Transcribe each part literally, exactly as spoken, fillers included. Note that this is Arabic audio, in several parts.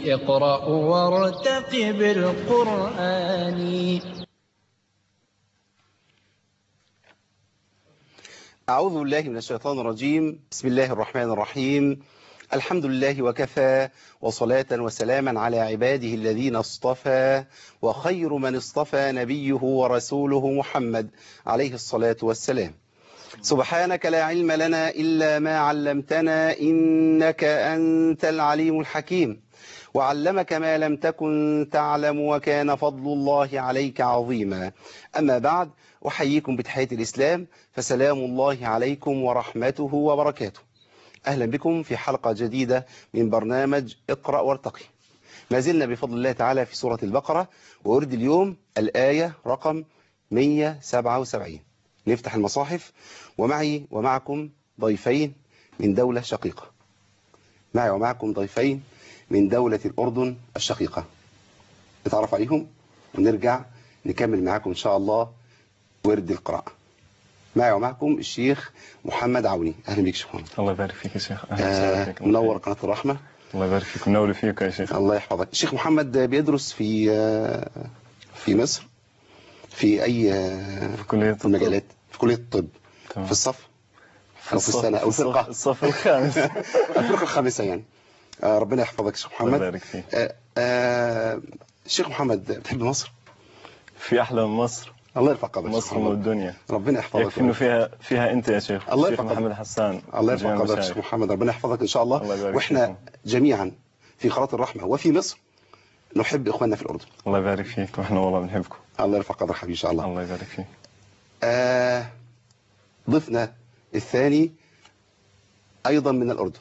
اقرأ وارتقب القرآن. أعوذ بالله من الشيطان الرجيم. بسم الله الرحمن الرحيم. الحمد لله وكفى، وصلاة وسلاما على عباده الذين اصطفى، وخير من اصطفى نبيه ورسوله محمد عليه الصلاة والسلام. سبحانك لا علم لنا إلا ما علمتنا إنك أنت العليم الحكيم، وعلمك ما لم تكن تعلم، وكان فضل الله عليك عظيما. أما بعد، أحييكم بتحية الإسلام، فسلام الله عليكم ورحمته وبركاته. أهلا بكم في حلقة جديدة من برنامج اقرأ وارتقي. ما زلنا بفضل الله تعالى في سورة البقرة، وأرد اليوم الآية رقم مئة وسبعة وسبعين. نفتح المصاحف، ومعي ومعكم ضيفين من دولة شقيقة. معي ومعكم ضيفين من دولة الأردن الشقيقة، نتعرف عليهم ونرجع نكمل معاكم إن شاء الله ورد القراءة. معي ومعكم الشيخ محمد عوني. أهلا بك شيخ محمد. الله يبارك فيك يا شيخ. أهلا فيك. منور قناة الرحمة. الله يبارك فيك، منور فيك يا شيخ. الله يحفظك. الشيخ محمد بيدرس في في مصر في أي في كلية الطب. المجالات في كلية الطب. تمام. في الصف في أو في السنة أو الفرقة الصف الخامس. الفرقة الخامسة يعني. آه ربنا يحفظك يا شيخ محمد. الله يبارك فيك. آه آه الشيخ محمد، بتحب مصر؟ في أحلى من مصر. الله يرفع قدرك. مصر والدنيا. ربنا يحفظك. يكفي إنه فيها فيها أنت يا شيخ. الله الشيخ يرفع محمد حسان. الله يرفع قدرك يا شيخ محمد. ربنا يحفظك إن شاء الله. الله وإحنا فيكم. جميعا في قناة الرحمة وفي مصر نحب إخواننا في الأردن. الله يبارك فيك، وإحنا والله بنحبكم. الله يرفع قدرك حبيبي إن شاء الله. الله يبارك فيك. آه ضيفنا الثاني أيضا من الأردن،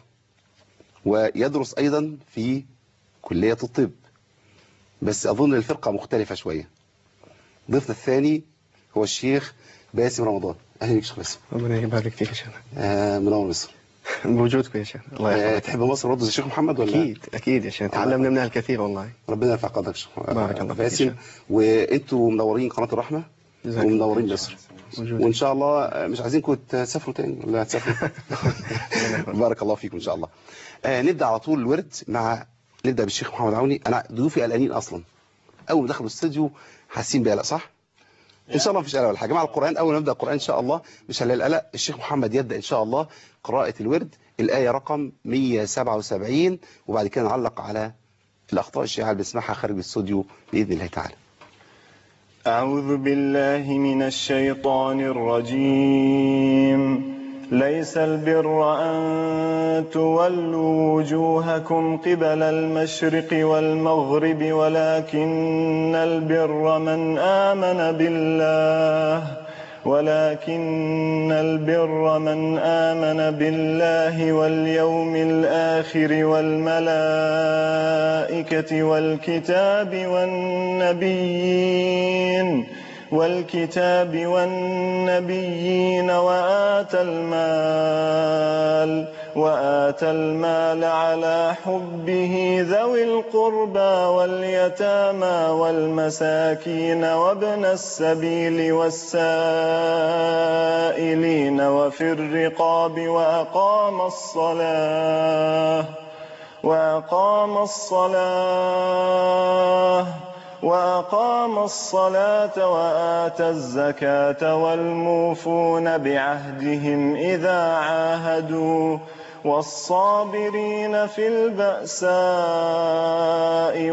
ويدرس أيضا في كلية الطب، بس أظن الفرقة مختلفة شوية. ضيفنا الثاني هو الشيخ باسم رمضان. أهلا بك شيخ باسم. ربنا يبارك فيك يا شيخ. آه منور مصر. بوجودكم يا شيخ. الله يحفظك. آه تحب مصر برضه زي الشيخ محمد ولا؟ أكيد أكيد يا شيخ، تعلمنا منها الكثير والله. ربنا يرفع قدرك شيخ بارك الله فيك باسم. وأنتوا منورين قناة الرحمة ومنورين مصر، وإن شاء الله مش عايزينكم تسافروا تاني ولا تسافروا. بارك الله فيكم إن شاء الله. آه نبدأ على طول الورد مع نبدأ بالشيخ محمد عوني. أنا ضيوفي قلقانين أصلا، أول ما دخلوا الاستوديو حاسين بقلق، صح؟ إن شاء الله مفيش قلق ولا حاجة. مع القرآن أول ما نبدأ القرآن إن شاء الله مش هنلاقي القلق. الشيخ محمد يبدأ إن شاء الله قراءة الورد، الآية رقم مئة وسبعة وسبعين، وبعد كده نعلق على الأخطاء الشائعة اللي بنسمعها خارج الاستوديو بإذن الله تعالى. أعوذ بالله من الشيطان الرجيم. ليس البر أن تولوا وجوهكم قبل المشرق والمغرب، ولكن البر من آمن بالله ولكن البر من آمن بالله واليوم الآخر والملائكة والكتاب والنبيين والكتاب والنبيين وآتى المال وآتى المال على حبه ذوي القربى واليتامى والمساكين وابن السبيل والسائلين وفي الرقاب وأقام الصلاة وأقام الصلاة وأقام الصلاة وآتى الزكاة والموفون بعهدهم إذا عاهدوا والصابرين في البأساء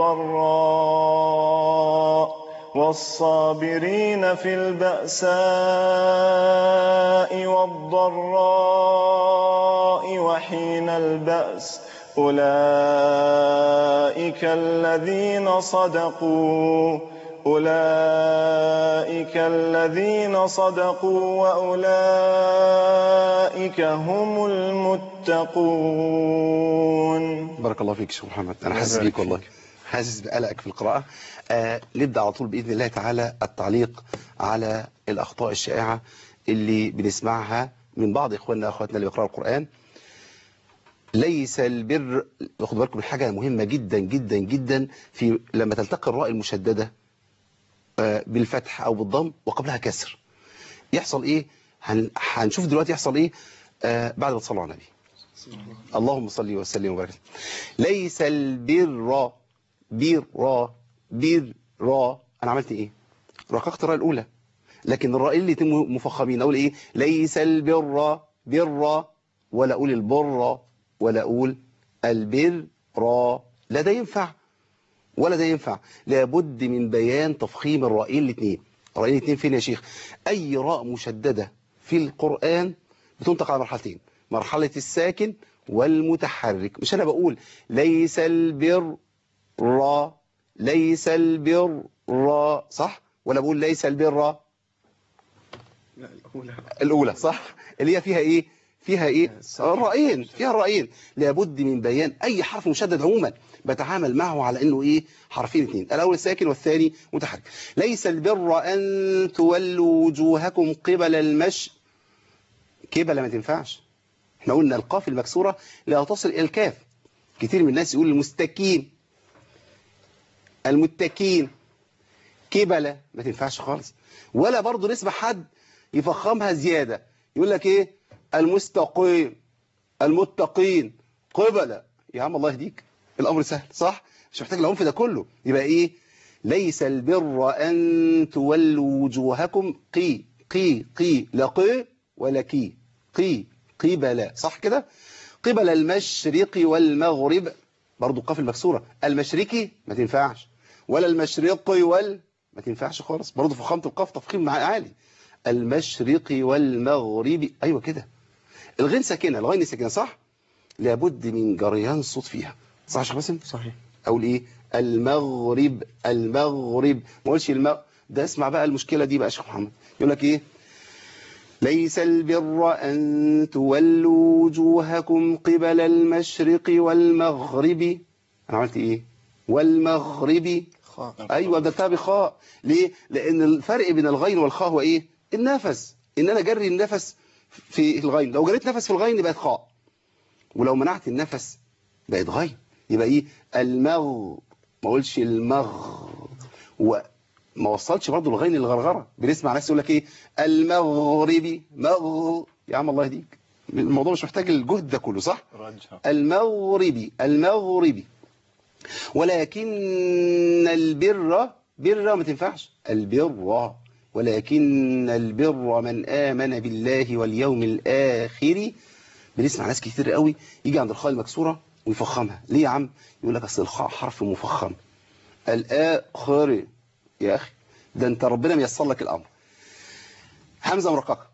والضراء والصابرين في البأساء والضراء وحين البأس أولئك الذين صدقوا أولئك الذين صدقوا وأولئك هم المتقون. بارك الله فيك شيخ محمد. أنا حاسس بيك والله، حاسس بقلقك في القراءة. آه نبدأ على طول بإذن الله تعالى التعليق على الأخطاء الشائعة اللي بنسمعها من بعض إخواننا أخواتنا اللي بيقرأوا القرآن. ليس البر، خدوا بالكم من حاجة مهمة جدا جدا جدا، في لما تلتقي الراء المشددة بالفتح أو بالضم وقبلها كسر يحصل إيه؟ هنشوف دلوقتي يحصل إيه آه بعد ما تصلوا على النبي اللهم صل وسلم وبارك. ليس البر بر بر را، انا عملت ايه؟ رققت الراء الاولى، لكن الراء اللي يتم مفخمين اقول ايه؟ ليس البر بر، ولا اقول البر ولا اقول البر را. لا ده ينفع ولا ده ينفع، لابد من بيان تفخيم الرائين الاثنين. الرائين الاثنين فين يا شيخ؟ اي راء مشدده في القران بتنطق على مرحلتين، مرحله الساكن والمتحرك. مش انا بقول ليس البر را، ليس البر را، صح؟ ولا بقول ليس البر؟ لا الأولى. الاولى صح، اللي هي فيها ايه؟ فيها ايه؟ الرائين، فيها الرائين. لابد من بيان اي حرف مشدد عموما بتعامل معه على انه ايه؟ حرفين اثنين، الاول ساكن والثاني متحرك. ليس البر ان تولوا وجوهكم قبل المش، قبل ما تنفعش. احنا قلنا القاف المكسوره لا تصل الى الكاف. كتير من الناس يقول المستكين، المتكين، قبل ما تنفعش خالص. ولا برضه نسمع حد يفخمها زياده يقول لك ايه؟ المستقيم، المتقين، قبل. يا عم الله يهديك، الامر سهل صح؟ مش محتاج العنف ده كله. يبقى ايه؟ ليس البر ان تولوا وجوهكم قي قي قي، لا قي ولا كي، قي قبل، صح كده؟ قبل المشرق والمغرب، برضو القاف المكسوره، المشرقي ما تنفعش، ولا المشرقي وال ما تنفعش خالص، برضو فخامه القاف تفخيم مع عالي. المشرقي والمغرب، ايوه كده. الغين ساكنه، الغين ساكنه صح؟ لابد من جريان صوت فيها، صح يا شيخ باسم؟ صحيح. اقول ايه؟ المغرب، المغرب، ما اقولش المغ ده. اسمع بقى المشكله دي بقى يا شيخ محمد، يقول لك ايه؟ ليس البر ان تولوا وجوهكم قبل المشرق والمغرب. انا عملت ايه؟ والمغرب، خاء. ايوه بدلتها بخاء. ليه؟ لان الفرق بين الغين والخاء هو ايه؟ النفس، ان انا اجري النفس في الغين. لو جريت نفس في الغين بقت خاء، ولو منعت النفس بقت غين. يبقى ايه؟ المغ، ما اقولش المغ، وما وصلش برضه الغين للغرغره. بنسمع ناس يقول لك ايه؟ المغربي، مغ. يا عم الله يهديك، الموضوع مش محتاج الجهد ده كله صح؟ المغربي، المغربي. ولكن البر، بر ما تنفعش، البر، ولكن البر من آمن بالله واليوم الآخر. بنسمع ناس كتير قوي يجي عند الخاء المكسورة ويفخمها. ليه يا عم؟ يقول لك اصل الخاء حرف مفخم. الآخر، يا أخي ده أنت ربنا ميسر لك الأمر. همزة مرققة،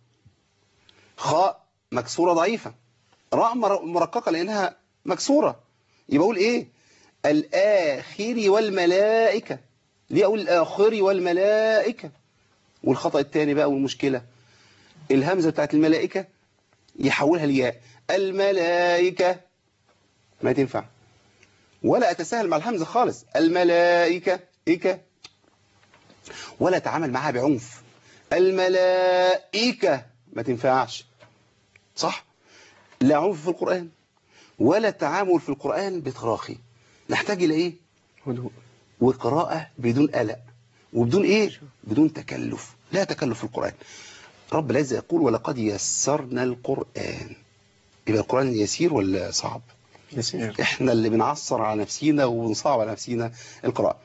خاء مكسورة ضعيفة، راء مرققة لأنها مكسورة. يبقى أقول إيه؟ الآخر والملائكة. ليه أقول الآخر والملائكة؟ والخطأ الثاني بقى والمشكلة، الهمزة بتاعت الملائكة يحولها لياء، الملائكة ما تنفع، ولا أتساهل مع الهمزة خالص. الملائكة إيكا، ولا أتعامل معها بعنف. الملائكة ما تنفعش، صح؟ لا عنف في القرآن ولا تعامل في القرآن بتراخي. نحتاج إلى إيه؟ هدوء وقراءة بدون قلق وبدون إيه؟ بدون تكلف. لا تكلف في القرآن. رب العزة يقول ولقد يسرنا القرآن. يبقى القرآن يسير ولا صعب؟ يسير. احنا اللي بنعصر على نفسينا ونصعب على نفسينا القراءة.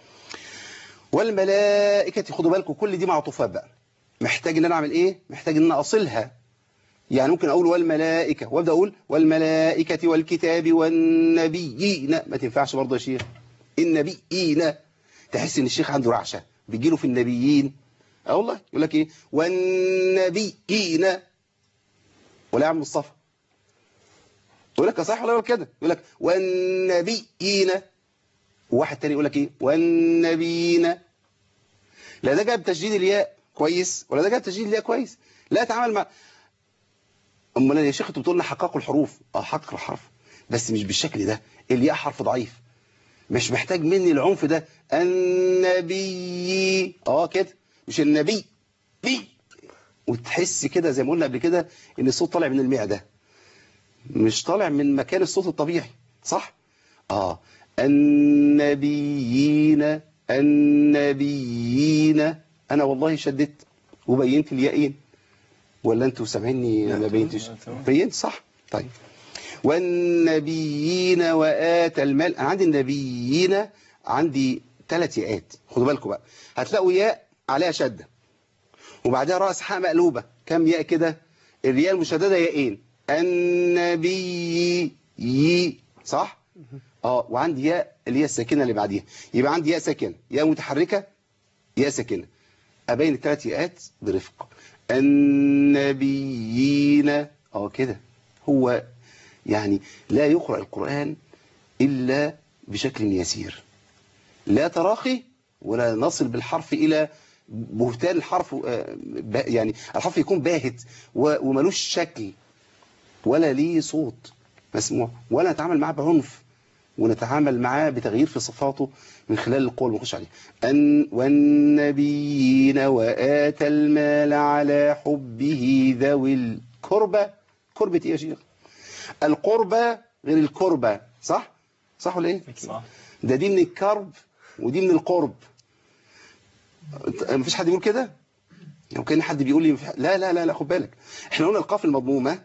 والملائكة، خدوا بالكم كل دي معطوفات بقى. محتاج ان انا اعمل ايه؟ محتاج ان انا اصلها. يعني ممكن اقول والملائكة وابدا اقول والملائكة والكتاب والنبيين، ما تنفعش برضه يا شيخ. النبيين، تحس ان الشيخ عنده رعشة بيجيله في النبيين. اه والله يقول لك ايه؟ والنبيين. ولا يا عم مصطفى يقول لك صح ولا يقول كده؟ يقول لك والنبيين. وواحد تاني يقول لك ايه؟ والنبيين. لا ده جاب تشديد الياء كويس ولا ده جاب تشديد الياء كويس. لا اتعامل مع. امال يا شيخ انتوا بتقول لنا حققوا الحروف. اه حقق الحرف بس مش بالشكل ده. الياء حرف ضعيف مش محتاج مني العنف ده. النبي، اه كده، مش النبي بي. وتحس كده زي ما قلنا قبل كده ان الصوت طالع من المعده مش طالع من مكان الصوت الطبيعي، صح؟ اه النبيين، النبيين. انا والله شددت وبينت اليائين، ولا انتوا سامعيني ما بينتش؟ بينت صح. طيب والنبيين وآتى المال. أنا عندي النبيين عندي ثلاث ياءات، خدوا بالكم بقى. هتلاقوا ياء عليها شدة وبعدها رأس حاء مقلوبة. كم ياء كده؟ الياء المشددة ياءين. النبي يي، صح؟ اه وعندي ياء اللي هي الساكنة اللي بعديها. يبقى عندي ياء ساكنة، ياء متحركة، ياء ساكنة. أبين الثلاث ياءات برفق. النبيين، اه كده. هو يعني لا يقرأ القرآن إلا بشكل يسير، لا تراخي ولا نصل بالحرف إلى بهتان الحرف. يعني الحرف يكون باهت وملوش شكل ولا ليه صوت مسموع، ولا نتعامل معاه بعنف، ونتعامل معاه بتغيير في صفاته من خلال القول ونخش عليه. أن والنبيين وآتى المال على حبه ذوي القربى. قربة ايه يا شيخ؟ القربة غير الكربة، صح؟ صح ولا ايه؟ صح. ده دي من الكرب ودي من القرب. مفيش حد يقول كده؟ لو كان حد بيقول لي لا لا لا لا خد بالك، احنا قلنا القاف المضمومة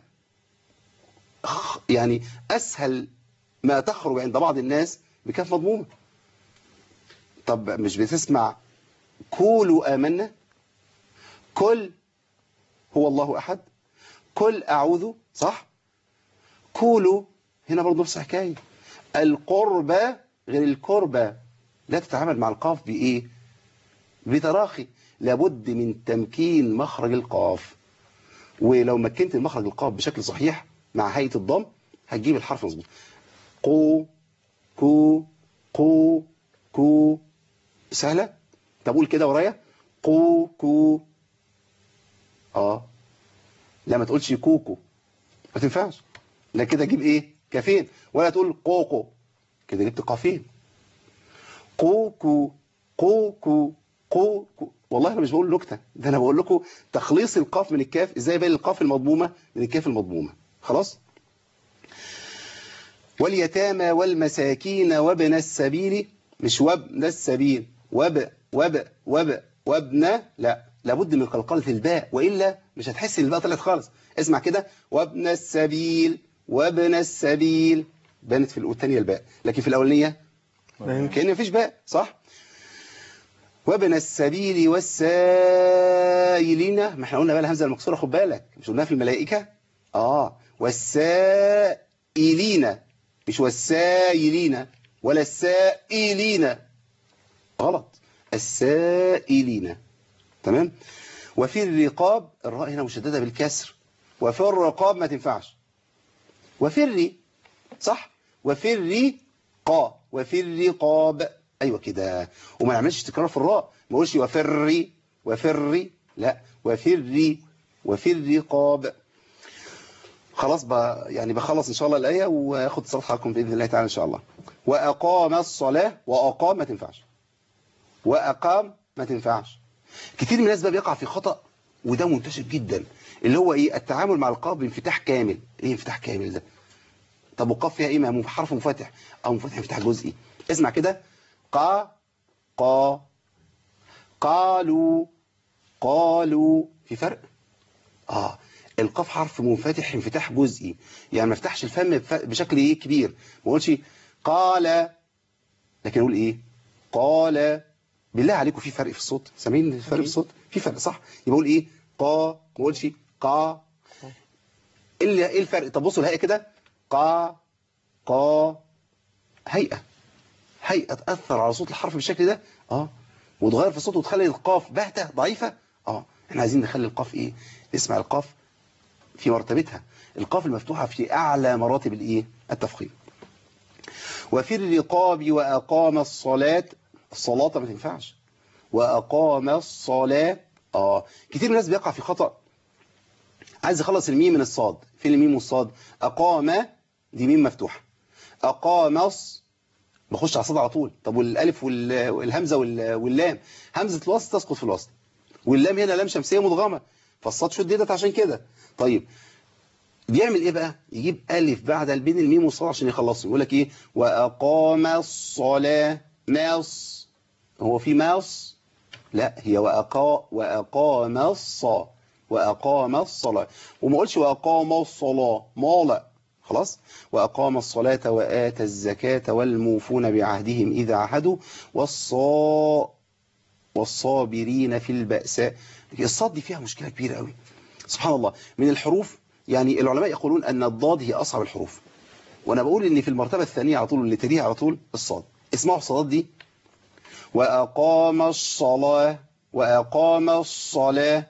يعني أسهل ما تخرج عند بعض الناس بكاف مضمومة. طب مش بتسمع قولوا آمنا؟ كل هو الله أحد، كل أعوذ، صح؟ قولوا هنا برضه نفس الحكاية. القربة غير الكربة، لا تتعامل مع القاف بإيه؟ بتراخي. لابد من تمكين مخرج القاف، ولو مكنت المخرج القاف بشكل صحيح مع هيئة الضم هتجيب الحرف مظبوط. قو كو قو كو، سهلة. طب قول كده ورايا. قو كو. اه لا ما تقولش كوكو، ما تنفعش. لا كده اجيب ايه؟ كافين. ولا تقول قوقو، كده جبت قافين. قوكو قوكو قوكو. والله انا مش بقول نكته، ده انا بقول لكم تخليص القاف من الكاف، ازاي بين القاف المضمومه من الكاف المضمومه. خلاص. واليتامى والمساكين وابن السبيل، مش وابن السبيل، وب وب وب وابن، لا لابد من قلقله الباء والا مش هتحس ان الباء طلعت خالص. اسمع كده، وابن السبيل وابن السبيل، بانت في الثانيه الباء، لكن في الاولانيه كأن مفيش باء، صح؟ وابن السبيل والسائلين، ما احنا قلنا بقى الهمزه المكسوره، خد بالك، مش قلناها في الملائكه؟ اه والسائلين، مش والسائلين ولا السائلين، غلط، السائلين. تمام. وفي الرقاب، الراء هنا مشدده بالكسر، وفي الرقاب ما تنفعش. وفي الري، صح؟ وفي الري قا، وفي الرقاب، ايوه كده. وما نعملش تكرار في الراء، ما اقولش وفري وفري، لا وفري وفي الرقاب. خلاص بقى، يعني بخلص ان شاء الله الايه واخد اتصال حضراتكم باذن الله تعالى ان شاء الله. واقام الصلاه، واقام ما تنفعش، واقام ما تنفعش. كتير من الناس بقى بيقع في خطأ وده منتشر جدا، اللي هو ايه؟ التعامل مع القاف بانفتاح كامل. ايه انفتاح كامل ده؟ طب والقاف فيها ايه؟ ما حرف منفتح او منفتح انفتاح جزئي. اسمع كده، قا قا قالوا قالوا، في فرق. اه القاف حرف منفتح انفتاح جزئي، يعني ما افتحش الفم بشكل ايه كبير، ما اقولش قال، لكن اقول ايه؟ قال. بالله عليكم في فرق في الصوت؟ سامعين الفرق في الصوت؟ في فرق، صح؟ يبقى اقول ايه؟ قا، ما اقولش قا. ايه ايه الفرق؟ طب بصوا الهيئه كده، قا قا، هيئه هيئه تاثر على صوت الحرف بالشكل ده، اه وتغير في الصوت وتخلي القاف باهته ضعيفه. اه احنا عايزين نخلي القاف ايه؟ نسمع القاف في مرتبتها، القاف المفتوحه في اعلى مراتب الايه؟ التفخيم. وفي الرقاب واقام الصلاه، الصلاه ما تنفعش، واقام الصلاه. اه كتير من الناس بيقع في خطأ، عايز يخلص الميم من الصاد. فين الميم والصاد؟ اقام دي ميم مفتوحه، اقام بخش على الصاد على طول. طب والالف والهمزه واللام، همزه الوصل تسقط في الوصل، واللام هنا لام شمسيه مدغمه، فالصاد شددت عشان كده. طيب بيعمل ايه بقى؟ يجيب الف بعد بين الميم والصاد عشان يخلصهم. يقول لك ايه؟ واقام الصلاه، ماص، هو في ماص؟ لا، هي واقا واقام الصلاه، واقام الصلاه. وما اقولش واقام الصلاه، ما لا، خلاص. وأقام الصلاة وآتى الزكاة والموفون بعهدهم إذا عهدوا والصا والصابرين في البأساء. الصاد دي فيها مشكلة كبيرة قوي سبحان الله. من الحروف يعني العلماء يقولون أن الضاد هي أصعب الحروف، وأنا بقول إن في المرتبة الثانية على طول اللي تليها على طول الصاد. اسمعوا الصادات دي. وأقام الصلاة وأقام الصلاة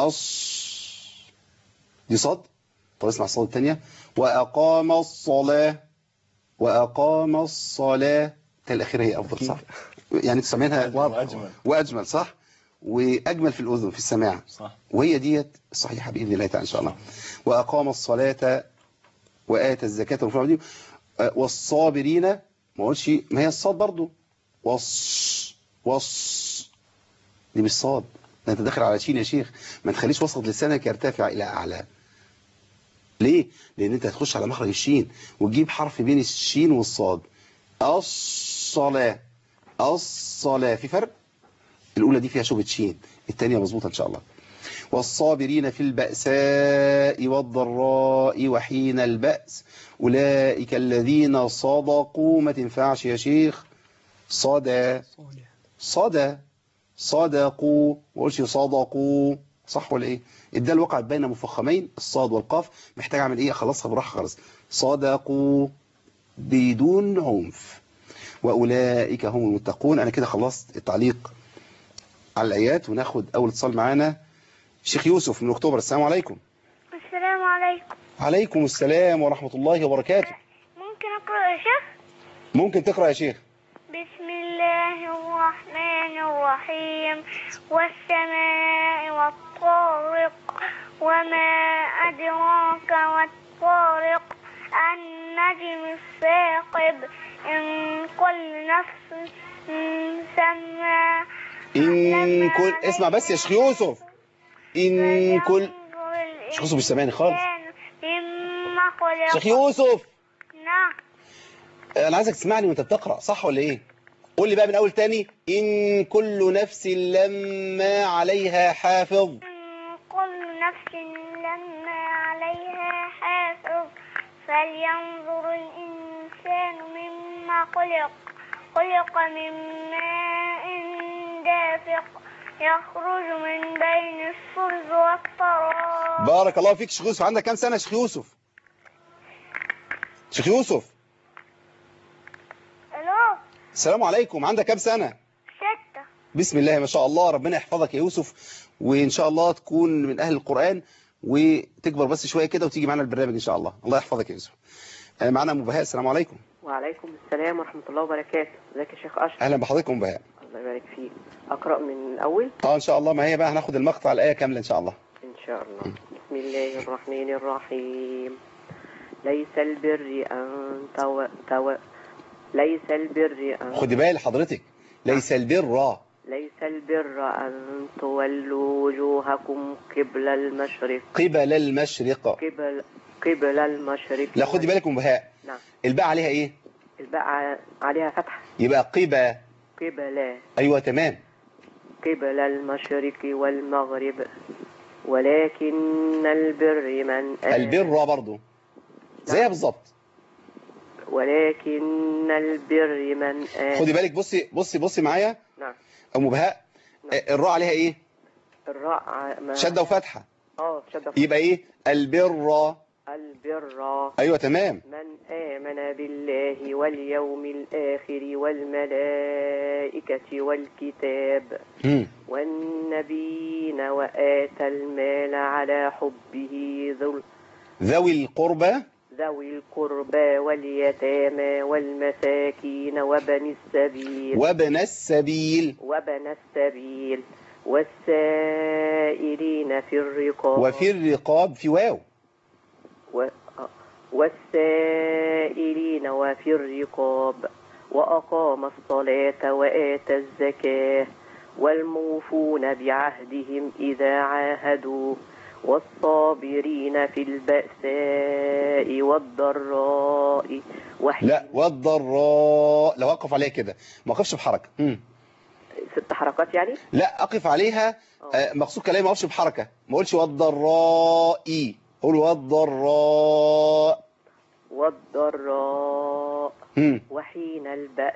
أص دي صاد. طب اسمع الصاد الثانية. وأقام الصلاة وأقام الصلاة. الأخيرة هي أفضل صح؟ يعني تسمعينها وأجمل وأجمل صح؟ وأجمل في الأذن في السماع صح. وهي ديت الصحيحة بإذن الله تعالى إن شاء الله. وأقام الصلاة وآتى الزكاة والصابرين. ما قلتش ما هي الصاد برضو. وص وص دي مش صاد، ده انت داخل على شين يا شيخ. ما تخليش وسط لسانك يرتفع إلى أعلى. ليه؟ لأن انت هتخش على مخرج الشين وتجيب حرف بين الشين والصاد. الصلاة الصلاة في فرق. الأولى دي فيها شبهة شين، الثانية مظبوطة إن شاء الله. والصابرين في البأساء والضراء وحين البأس أولئك الذين صدقوا. ما تنفعش يا شيخ صدى صدى صدقوا ما قولش صدقوا صح ولا ايه؟ الدال وقعت بين مفخمين الصاد والقاف، محتاج اعمل ايه؟ اخلصها براحه خالص. صدقوا بدون عنف واولئك هم المتقون. انا كده خلصت التعليق على الايات، وناخد اول اتصال معانا شيخ يوسف من اكتوبر. السلام عليكم. السلام عليكم. عليكم السلام ورحمة الله وبركاته. ممكن أقرأ يا شيخ؟ ممكن تقرأ يا شيخ. بسم الله الرحمن الرحيم. والسماء والطارق وما أدراك والطارق النجم الثاقب إن كل نفس سمى. إن كل اسمع بس يا شيخ يوسف. إن كل شيخ يوسف مش سامعني خالص. شيخ يوسف نعم. أنا عايزك تسمعني وأنت بتقرأ صح ولا إيه؟ قول لي بقى من أول تاني. إن كل نفس لما عليها حافظ. إن كل نفس لما عليها حافظ فلينظر الإنسان مما خلق. خلق من ماء دافق يخرج من بين الصلب والترائب. بارك الله فيك شيخ يوسف. عندك كام سنة يا شيخ يوسف؟ شيخ يوسف الو. السلام عليكم. عندك كام سنة؟ ستة. بسم الله ما شاء الله. ربنا يحفظك يا يوسف، وإن شاء الله تكون من أهل القرآن وتكبر بس شوية كده وتيجي معنا البرنامج إن شاء الله. الله يحفظك يا يوسف. معنا أم بهاء. السلام عليكم. وعليكم السلام ورحمة الله وبركاته. ازيك يا شيخ أشرف؟ أهلا بحضرتك أم بهاء. الله يبارك فيك. أقرأ من الأول؟ اه إن شاء الله. ما هي بقى هناخد المقطع الآية كاملة إن شاء الله. إن شاء الله. بسم الله الرحمن الرحيم. ليس البر أن تو... تو... ليس البر أن خدي بالك حضرتك. ليس البر ليس البر أن تولوا وجوهكم قبل المشرق. قبل المشرق. قبل قبل المشرق. لا خدي بالك أم بهاء. نعم. الباء عليها إيه؟ الباء عليها فتحة. يبقى قبا. قبل. أيوة تمام. قبل المشرق والمغرب ولكن البر من آمن. البر برضو زيها بالظبط. ولكن البر من آمن. خدي بالك. بصي بصي بصي معايا. نعم. أم بهاء. نعم. الراء عليها إيه؟ الراء ما... شدة وفتحة. اه شدة وفتحة. يبقى إيه؟ البر. البر. أيوة تمام. من آمن بالله واليوم الآخر والملائكة والكتاب مم. والنبيين وآتى المال على حبه ذو ذوي القربى. ذوي القربى واليتامى والمساكين وبن السبيل. وابن السبيل. وبن السبيل والسائلين في الرقاب. وفي الرقاب في واو. و... والسائلين وفي الرقاب وأقام الصلاة وآتى الزكاة والموفون بعهدهم إذا عاهدوا والصابرين في البأساء والضراء وحين. لا والضراء. لو أقف عليها كده ما أقفش بحركة. مم. ست حركات يعني. لا أقف عليها آه مقصود كلامي ما أقفش بحركة. ما أقولش والضراء. قول والضراء. والضراء مم. وحين البأس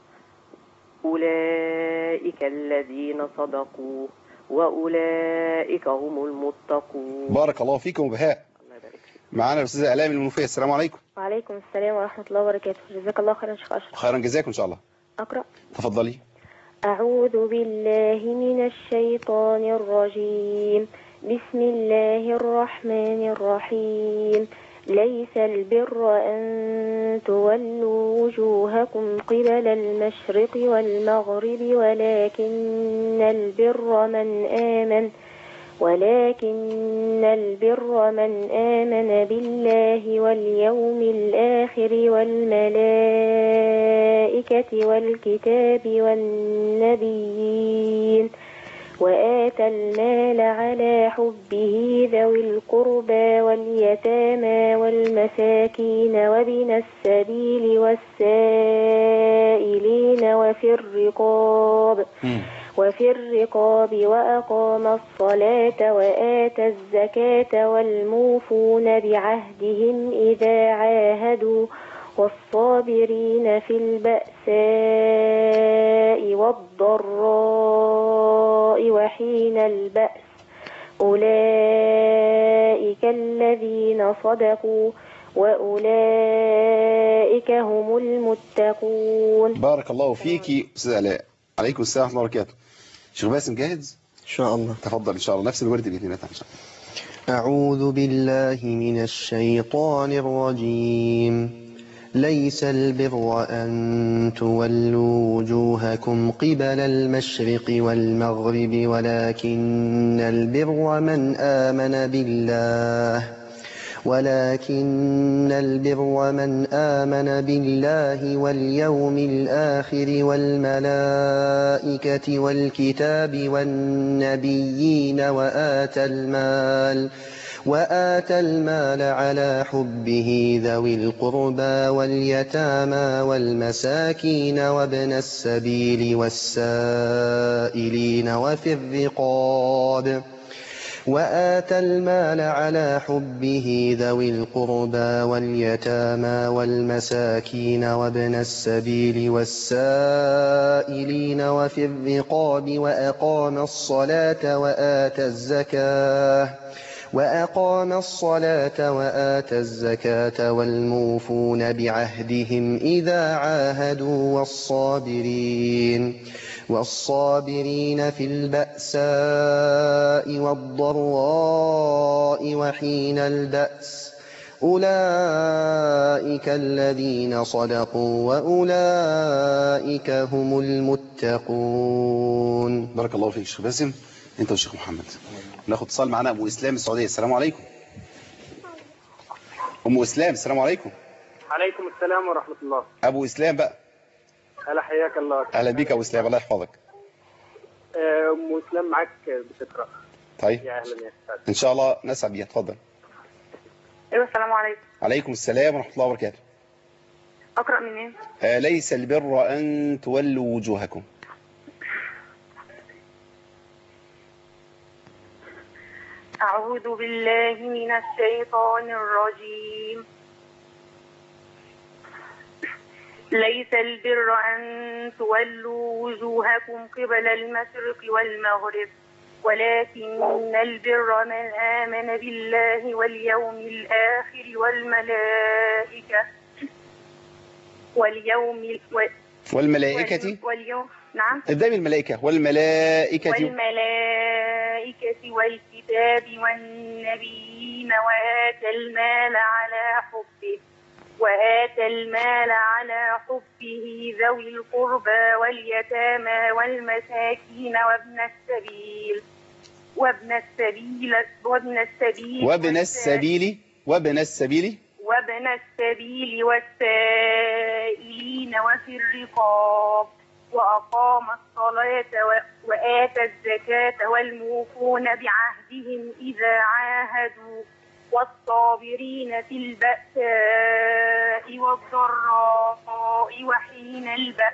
أولئك الذين صدقوا وأولئك هم المتقون. بارك الله فيكم وبهاء. الله يبارك فيك. معانا الأستاذة آلاء من المنوفية. السلام عليكم. وعليكم السلام ورحمة الله وبركاته. جزاك الله خيرا شيخ أشرف. خيرا جزاكم إن شاء الله. أقرأ. تفضلي. أعوذ بالله من الشيطان الرجيم. بسم الله الرحمن الرحيم. ليس البر أن تولوا وجوهكم قبل المشرق والمغرب ولكن البر من آمن ولكن البر من آمن بالله واليوم الآخر والملائكة والكتاب والنبيين وآتى المال على حبه ذوي القربى واليتامى والمساكين وابن السبيل والسائلين وفي الرقاب وفي الرقاب وأقام الصلاة وآتى الزكاة والموفون بعهدهم إذا عاهدوا والصابرين في البأساء والضراء وحين البأس أولئك الذين صدقوا وأولئك هم المتقون. بارك الله فيك أستاذة آلاء. عليكم السلام ورحمة الله وبركاته. شيخ باسم جاهز؟ إن شاء الله. تفضل إن شاء الله. نفس الورد بإذن الله تعالى. أعوذ بالله من الشيطان الرجيم. ليس البر أن تولوا وجوهكم قبل المشرق والمغرب ولكن البر من آمن بالله ولكن البر من آمن بالله واليوم الآخر والملائكة والكتاب والنبيين وآتى المال وآتى المال على حبه ذوي القربى واليتامى والمساكين وابن السبيل والسائلين وفي الرقاب وآتى المال على حبه ذوي القربى واليتامى والمساكين وابن السبيل والسائلين وفي الرقاب وأقام الصلاة وآتى الزكاة وأقام الصلاة وآتى الزكاة والموفون بعهدهم إذا عاهدوا والصابرين والصابرين في البأساء والضراء وحين البأس أولئك الذين صدقوا وأولئك هم المتقون. بارك الله فيك شيخ باسم أنت والشيخ محمد. ناخد اتصال معنا أبو إسلام السعودية. السلام عليكم. أم إسلام السلام عليكم. عليكم السلام ورحمة الله. أبو إسلام بقى. هلا حياك الله. أهلا بك أبو إسلام الله يحفظك. أم إسلام معك بتقرأ. طيب. يا أهلا يا أستاذ. إن شاء الله نسعد بيها. اتفضل. أيوة السلام عليكم. عليكم السلام ورحمة الله وبركاته. أقرأ منين؟ آه ليس البر أن تولوا وجوهكم. أعوذ بالله من الشيطان الرجيم. ليس البر أن تولوا وجوهكم قبل المشرق والمغرب ولكن البر من آمن بالله واليوم الآخر والملائكة واليوم والملائكة واليوم نعم ابدأ بالملائكة والملائكة والملائكة والكتاب والنبيين وآتى المال على حبه وآتى المال على حبه ذوي القربى واليتامى والمساكين وابن السبيل وابن السبيل وابن السبيل وابن السبيل وابن السبيل وابن السبيل والسائلين وفي الرقاب وأقام الصلاة وآتى الزكاة والموفون بعهدهم إذا عاهدوا والصابرين في البأساء والضراء وحين البأس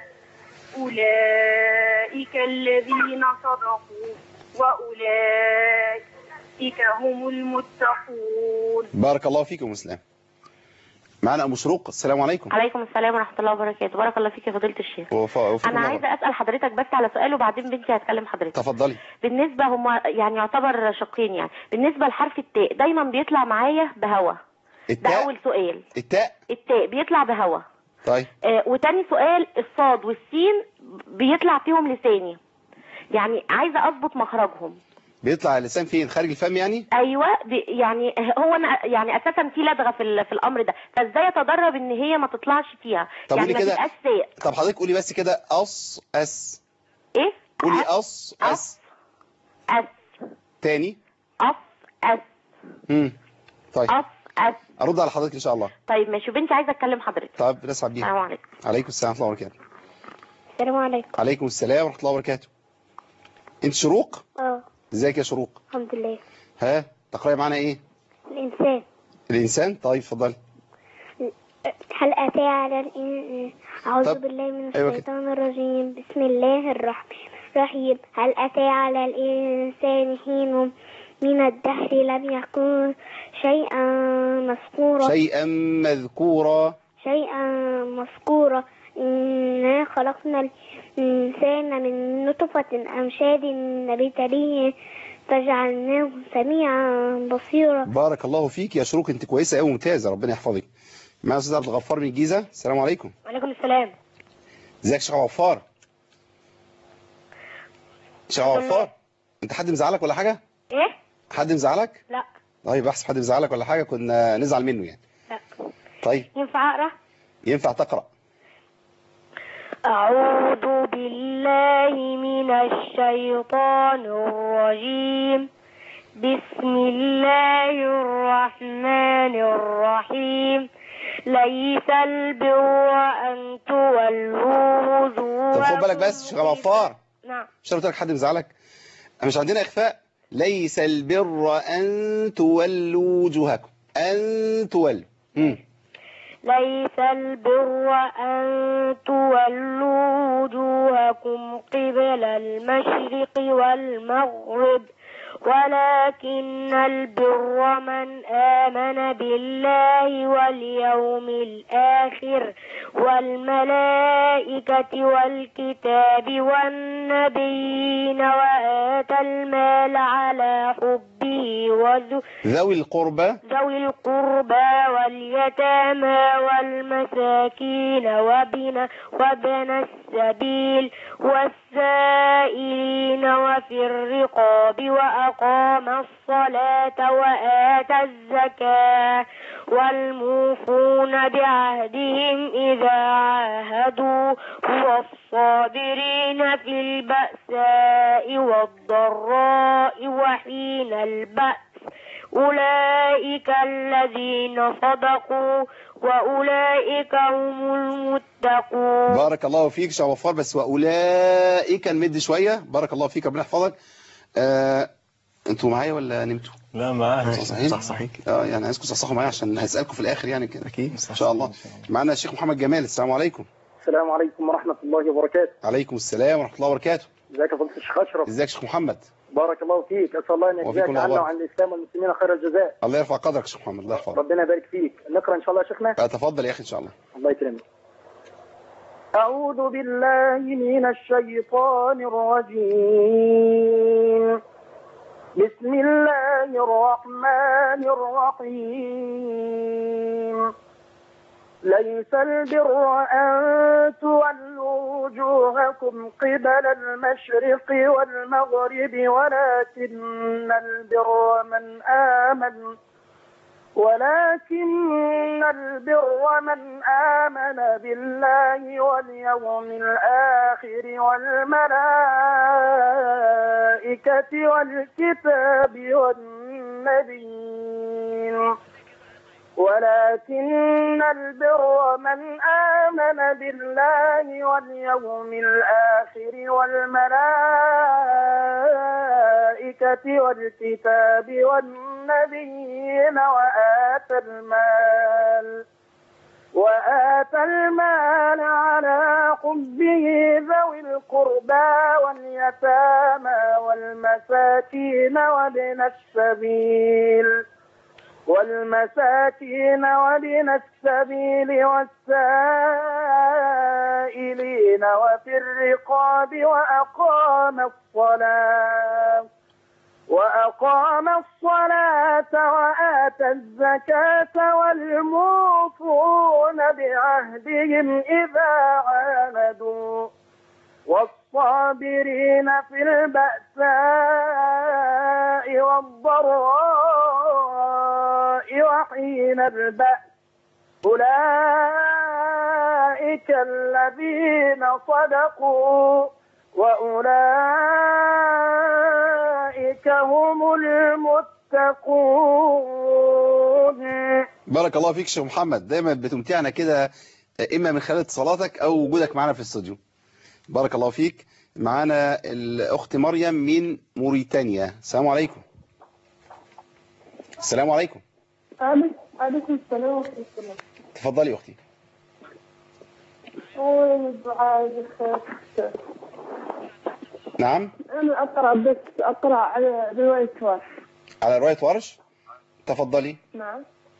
أولئك الذين صدقوا وأولئك هم المتقون. بارك الله فيكم مسلم. معنا ام شروق. السلام عليكم. عليكم السلام ورحمه الله وبركاته. بارك الله فيك يا فضيله الشيخ. وف... انا عايزه اسال حضرتك بس على سؤال وبعدين بنتي هتكلم حضرتك. تفضلي. بالنسبه هم يعني يعتبر شقين يعني، بالنسبه لحرف التاء دايما بيطلع معايا بهوا. التاء ده اول سؤال. التاء التاء بيطلع بهوا. طيب. آه وتاني سؤال الصاد والسين بيطلع فيهم لساني، يعني عايزه اظبط مخرجهم. بيطلع اللسان فين؟ خارج الفم يعني؟ ايوه يعني هو انا يعني اساسا في لدغه في في الامر ده، فازاي اتدرب ان هي ما تطلعش فيها؟ طب يعني قولي كده. طب حضرتك قولي بس كده أص أس. ايه؟ قولي أص أس. أس. تاني. أص أس. امم طيب. أص أس. أرد على حضرتك إن شاء الله. طيب ماشي. وبنتي عايزة أتكلم حضرتك. طيب نسعد بيها. السلام عليكم. عليكم السلام ورحمة الله وبركاته. السلام عليكم. عليكم السلام ورحمة الله وبركاته. أنت شروق؟ اه. ازيك يا شروق؟ الحمد لله. ها تقرأي معانا إيه؟ الإنسان. الإنسان. طيب اتفضلي. هل أتى على الإنسان؟ أعوذ بالله من الشيطان أيوة الرجيم. بسم الله الرحمن الرحيم. هل أتى على الإنسان حين من الدهر لم يكن شيئا مذكورا شيئا مذكورا شيئا مذكورا إنا خلقنا الإنسان من نطفة أمشاج نبتليه فجعلناه سميعا بصيرا. بارك الله فيك يا شروق، انت كويسه قوي ممتازه، ربنا يحفظك. معايا استاذ عبد الغفار من الجيزه. السلام عليكم. وعليكم السلام. ازيك يا شيخ غفار؟ شيخ غفار انت حد مزعلك ولا حاجه؟ ايه؟ حد مزعلك؟ لا. طيب احسب حد مزعلك ولا حاجه كنا نزعل منه يعني. لا. طيب ينفع اقرا؟ ينفع تقرا. أعوذ بالله من الشيطان الرجيم. بسم الله الرحمن الرحيم. ليس البر أن تولوا وجوهكم. طب خد بالك بس شيخ غفار. نعم. مش قلت لك حد مزعلك؟ مش عندنا إخفاء. ليس البر أن تولوا وجوهكم. أن تولوا. امم ليس البر أن تولوا وجوهكم قبل المشرق والمغرب ولكن البر من آمن بالله واليوم الآخر والملائكة والكتاب والنبيين وآتى المال على حبه ذوي القربى ذوي القربى واليتامى والمساكين وابن وابن السبيل والسائلين وفي الرقاب وأقام الصلاة وآتى الزكاة والموفون بعهدهم إذا عاهدوا والصابرين في البأساء والضراء وحين البأس أولئك الذين صدقوا وأولئك هم المتقون. بارك الله فيك شيخ غفار. بس وأولئك نمد شوية. بارك الله فيك ربنا يحفظك. آه، انتوا معايا ولا نمتوا؟ لا معانا. صحيح صح صحيح. اه يعني عايزكم تصحصحوا معايا عشان هسألكم في الآخر يعني كده. أكيد إن شاء الله. معنا الشيخ محمد جمال. السلام عليكم. السلام عليكم ورحمة الله وبركاته. عليكم السلام ورحمة الله وبركاته. ازيك يا فضيلة الشيخ أشرف؟ ازيك يا شيخ محمد؟ بارك الله فيك. أسأل الله أن يجزاك عنا وعن الإسلام والمسلمين خير الجزاء. الله يرفع قدرك يا شيخ محمد. الله يحفظك. ربنا يبارك فيك. نقرأ إن شاء الله يا شيخنا. تفضل يا أخي إن شاء الله. الله يكرمك. أعوذ بالله من الشيطان الرجيم. بسم الله الرحمن الرحيم. ليس البر أن تولوا وجوهكم قبل المشرق والمغرب ولكن البر من آمن ولكن البر من آمن بالله واليوم الآخر والملائكة والكتاب والنبيين ولكن البر من آمن بالله واليوم الآخر والملائكة والكتاب والنبيين وآتى المال وآتى المال على حبه ذوي القربى واليتامى والمساكين وابن السبيل والمساكين وابن السبيل والسائلين وفي الرقاب وأقام الصلاة وأقام الصلاة وآتى الزكاة والموفون بعهدهم إذا عاهدوا والصابرين في البأساء والضراء وحين البأس أولئك الذين صدقوا وأولئك هم المتقون. بارك الله فيك شيخ محمد، دايما بتمتعنا كده إما من خلال اتصالاتك أو وجودك معنا في الاستوديو. بارك الله فيك. معانا الأخت مريم من موريتانيا. السلام عليكم. السلام عليكم. عليكم السلام ورحمة الله. تفضلي أختي. أول الدعاء بخير. نعم. أنا أقرأ بس أقرأ على رواية ورش. على رواية ورش؟ تفضلي. نعم.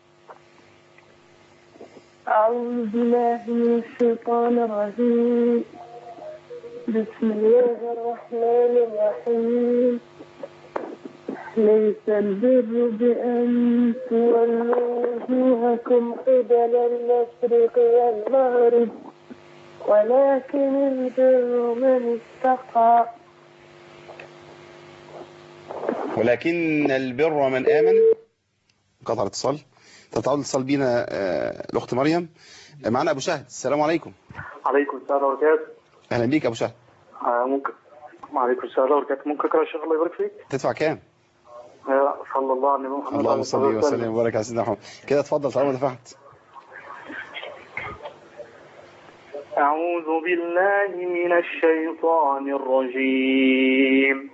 أعوذ بالله من الشيطان الرجيم. بسم الله الرحمن الرحيم. ليس البر بأن تولوا وجوهكم قبل المشرق والمغرب ولكن البر من اتقى. ولكن البر من آمن. قطع الاتصال. تتعود الاتصال بينا الأخت مريم. معنا أبو شهد. السلام عليكم. عليكم السلام ورحمة. أهلا بيك أبو شهد. آه ممكن. وعليكم السلام ورحمة. ممكن أقرأ الشيخ الله يبارك فيك؟ تدفع كام؟ صلى الله عليه وسلم. اللهم صل وسلم وبارك على سيدنا محمد. كده اتفضل طالما دفعت. أعوذ بالله من الشيطان الرجيم.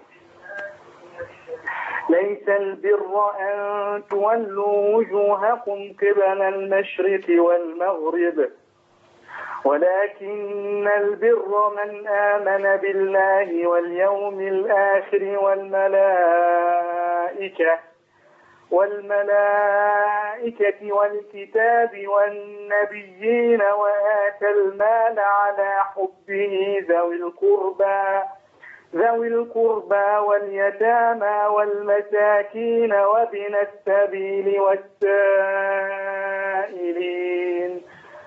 ليس البر أن تولوا وجوهكم قبل المشرق والمغرب ولكن البر من آمن بالله واليوم الآخر والملائكة والملائكة والكتاب والنبيين وآتى المال على حبه ذوي القربى ذوي القربى واليتامى والمساكين وابن السبيل والسائلين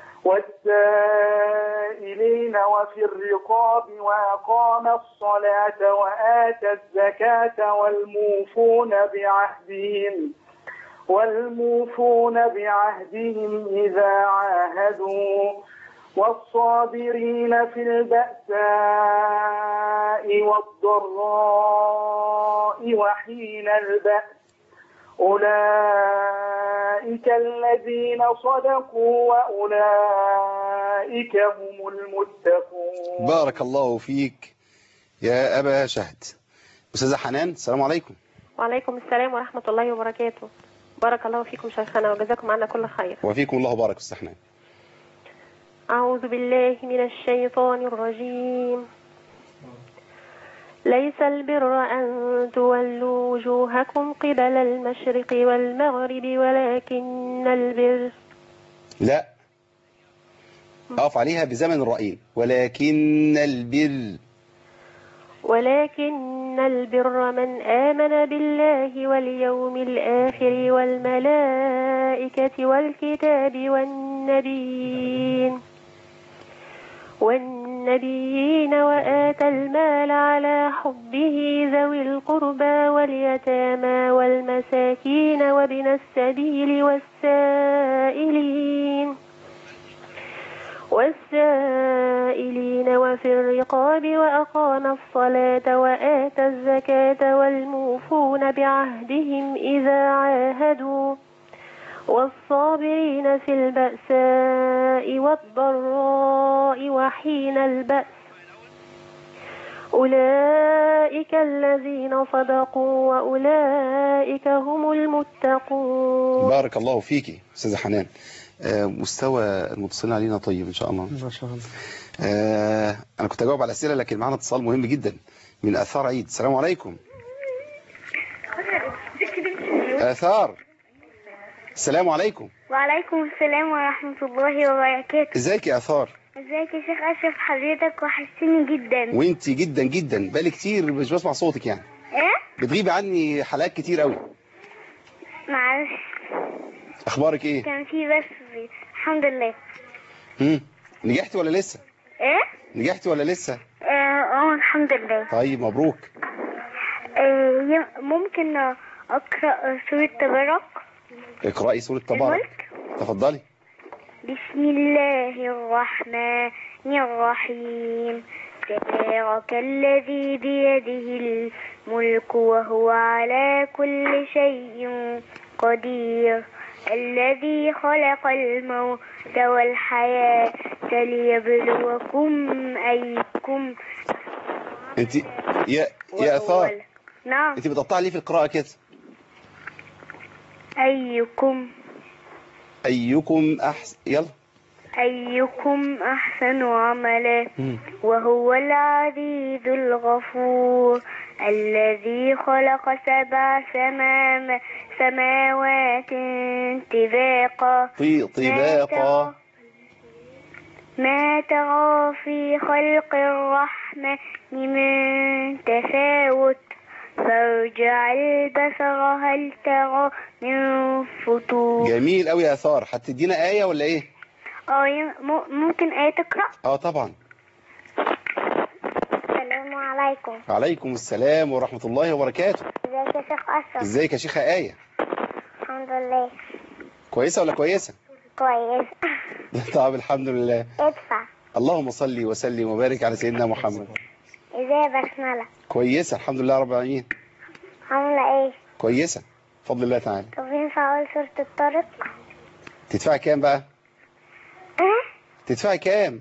والسائلين وفي الرقاب وأقام الصلاة وآتى الزكاة والموفون بعهدهم والموفون بعهدهم إذا عاهدوا والصابرين في البأساء والضراء وحين البأس أولئك الذين صدقوا وأولئك هم المتقون. بارك الله فيك يا أبا شهد. أستاذة حنان. السلام عليكم. وعليكم السلام ورحمة الله وبركاته. بارك الله فيكم شيخنا وجزاكم عنا كل خير. وفيكم الله بارك. أستاذة حنان. أعوذ بالله من الشيطان الرجيم. ليس البر أن تولوا وجوهكم قبل المشرق والمغرب ولكن البر. لا أقف عليها بزمن الرأيين. ولكن البر ولكن البر من آمن بالله واليوم الآخر والملائكة والكتاب والنبيين والنبيين وآتى المال على حبه ذوي القربى واليتامى والمساكين وابن السبيل والسائلين والسائلين وفي الرقاب وأقام الصلاة وآتى الزكاة والموفون بعهدهم إذا عاهدوا والصابرين في البأساء والضراء وحين البأس أولئك الذين صدقوا وأولئك هم المتقون. بارك الله فيكي أستاذة حنان. آه مستوى المتصلين علينا طيب إن شاء الله. ما شاء الله. آه أنا كنت أجاوب على الأسئلة لكن معنا اتصال مهم جدا من آثار عيد. السلام عليكم. آثار. السلام عليكم. وعليكم السلام ورحمة الله وبركاته. ازيك يا آثار؟ ازيك يا شيخ أشرف؟ حضرتك وحشتني جدا. وانتي جدا جدا، بقالي كتير مش بسمع صوتك يعني. ايه؟ بتغيبي عني حلقات كتير قوي. معلش. اخبارك ايه؟ كان في بس الحمد لله. امم نجحتي ولا لسه؟ ايه؟ نجحتي ولا لسه؟ اه اه الحمد لله. طيب مبروك. اه ممكن اقرأ سورة تبارك؟ اقرأي سورة تبارك. تفضلي. بسم الله الرحمن الرحيم. تبارك الذي بيده الملك وهو على كل شيء قدير. الذي خلق الموت والحياة ليبلوكم أيكم. انت يا يا آثار. نعم. انت بتقطعي ليه في القراءة كده؟ أيكم أيكم أحسن. يلا. أيكم أحسن عملا وهو العزيز الغفور. الذي خلق سبع سمام سماوات طباقا طباقا ما ترى في خلق الرحمن من تفاوت فارجع البصر هل ترى من فطور. جميل قوي يا آثار. هتدينا آية ولا ايه؟ اه ممكن آية تقرأ؟ اه طبعا. السلام عليكم. وعليكم السلام ورحمة الله وبركاته. ازيك يا شيخ أشرف؟ ازيك يا شيخة آية؟ الحمد لله. كويسة ولا كويسة؟ كويسة. طب الحمد لله. ادفع. اللهم صل وسلم وبارك على سيدنا محمد. ازاي بسملة؟ كويسة الحمد لله رب العالمين. عاملة ايه؟ كويسة بفضل الله تعالى. طب ينفع اقول سورة الطارق؟ تدفعي كام بقى؟ ايه؟ تدفعي كام؟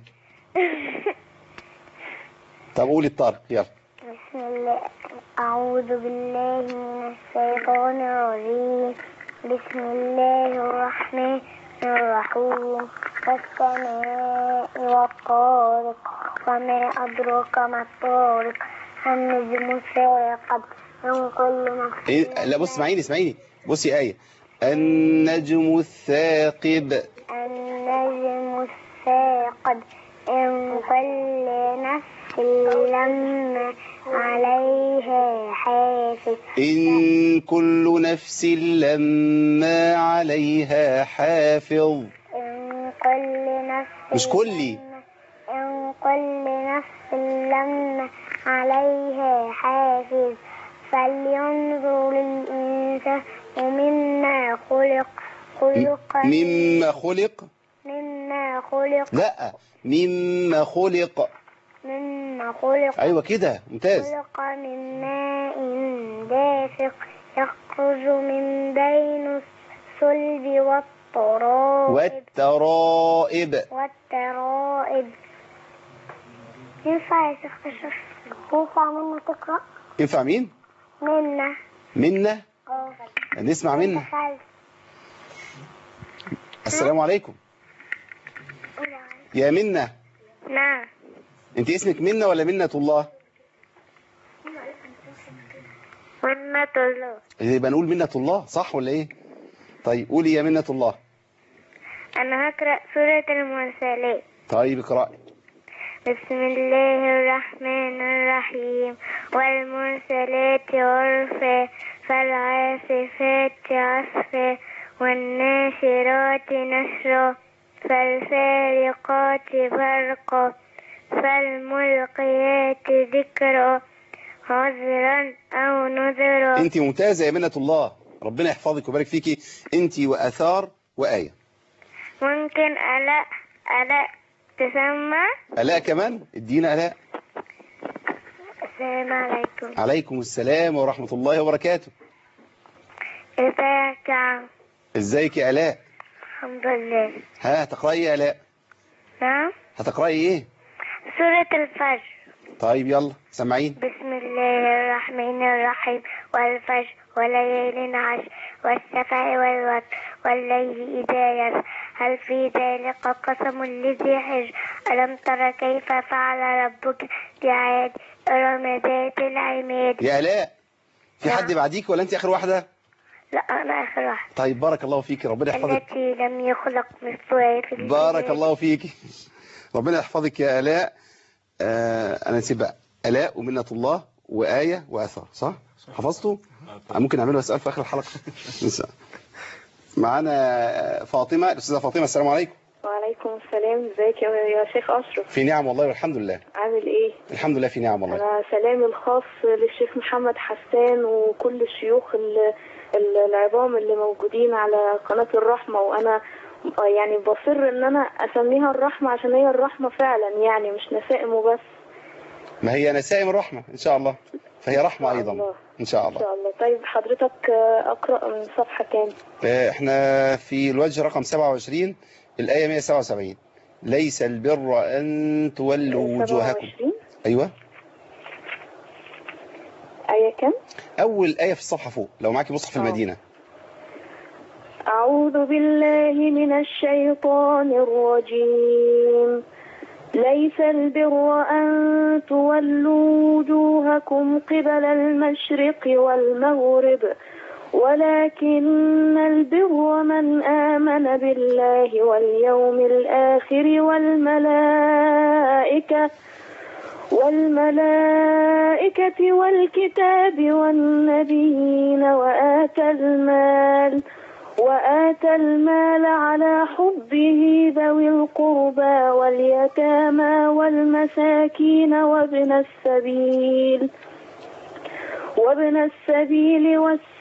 طب قولي الطارق يلا. بسم الله. أعوذ بالله من الشيطان الرجيم. بسم الله الرحمن الرحيم. والسماء والطارق وما أدراك ما الطارق النجم الثاقب إن كل نفس. إيه؟ لا بص اسمعيني اسمعيني بصي آية. النجم الثاقب. النجم الثاقب إن كل نفس لما عليها حافظ. إن كل نفس لما عليها حافظ. إن كل نفس مش كلي. إن كل نفس لما عليها حافظ. فلينظر الإنسان مما خلق. خلق مما خلق. مما خلق. لا مما خلق. مما خلق. أيوة كده ممتاز. خلق من ماء دافق يخرج من بين الصلب والترائب. والترائب. والترائب. ينفع يا شيخ أشرف؟ ينفع منا تقرأ؟ ينفع مين؟ منا. منا؟ اه نسمع منا. السلام عليكم. يا منا. نعم. انت اسمك منا ولا منة الله؟ منة الله. يبقى نقول منة الله صح ولا ايه؟ طيب قولي يا منة الله. انا هقرأ سورة المرسلات. طيب اقرأي. بسم الله الرحمن الرحيم. والمرسلات عرفا فالعاصفات عصفا والناشرات نشرا فالفارقات فرقا فالملقيات ذكرا عذرا أو نذرا. انت ممتازة يا منة الله، ربنا يحفظك ويبارك فيكي انت وآثار وآية. ممكن ألاء ألاء تسمع؟ ألاء كمان؟ ادينا ألاء. السلام عليكم. عليكم السلام ورحمة الله وبركاته. ازيك يا عم؟ ازيك يا ألاء؟ الحمد لله. ها هتقرأي يا ألاء؟ نعم. هتقرأي ايه؟ سورة الفجر. طيب يلا سمعين. بسم الله الرحمن الرحيم. والفجر وليل عشر والشفع والوتر والليل إذا يسر هل في ذلك قسم لذي حجر ألم تر كيف فعل ربك بعاد إرم ذات العماد. يا آلاء في حد بعديك ولا انت آخر واحدة؟ لا أنا آخر واحد. طيب بارك الله فيك، ربنا يحفظك. التي لم يخلق مثلها في البلاد. بارك الله فيك، ربنا يحفظك يا آلاء. آه أنا نسيب بقى آلاء ومنة الله وآية وأثر، صح؟ حفظته؟ ممكن نعمله سؤال في آخر الحلقة. معانا فاطمة، الأستاذة فاطمة، السلام عليكم. وعليكم السلام، ازيك يا شيخ أشرف؟ في نعم والله والحمد لله. عامل ايه؟ الحمد لله في نعم والله. أنا سلامي الخاص للشيخ محمد حسان وكل الشيوخ العظام اللي موجودين على قناة الرحمة، وأنا يعني بصر ان انا اسميها الرحمة عشان هي الرحمة فعلا، يعني مش نسائم وبس. ما هي نسائم الرحمة ان شاء الله، فهي رحمة ايضا ان شاء الله. ان شاء الله. طيب حضرتك اقرأ من صفحة كام؟ احنا في الوجه رقم سبعة وعشرين الآية مئة وسبعة وسبعين. ليس البر ان تولوا وجوهكم. ايوه آية كام؟ اول آية في الصفحة فوق لو معاكي مصحف المدينة. أعوذ بالله من الشيطان الرجيم. ليس البر أن تولوا وجوهكم قبل المشرق والمغرب ولكن البر من آمن بالله واليوم الآخر والملائكة والملائكة والكتاب والنبيين وآتى المال وآتى المال على حبه ذوي القربى واليتامى والمساكين وابن السبيل وابن السبيل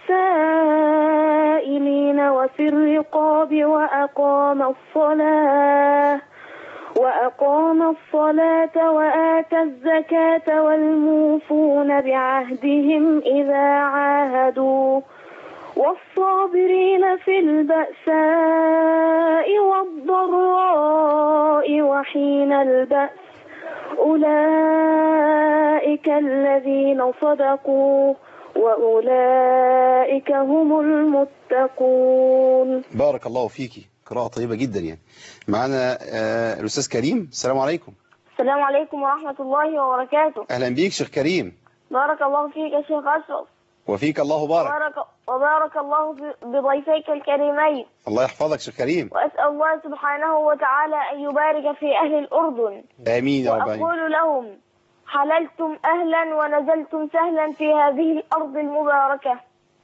والسائلين وفي الرقاب وأقام الصلاة وأقام الصلاة وآتى الزكاة والموفون بعهدهم إذا عاهدوا والصابرين في البأساء والضراء وحين البأس أولئك الذين صدقوا وأولئك هم المتقون. بارك الله فيكي، قراءة طيبة جدا يعني. معنا آه الأستاذ كريم، السلام عليكم. السلام عليكم ورحمة الله وبركاته. أهلا بيك شيخ كريم. بارك الله فيك يا شيخ أشرف. وفيك الله بارك. وبارك, وبارك الله بضيفيك الكريمين. الله يحفظك شيخ كريم. وأسأل الله سبحانه وتعالى أن يبارك في أهل الأردن. آمين يا رب. وأقول لهم حللتم أهلا ونزلتم سهلا في هذه الأرض المباركة.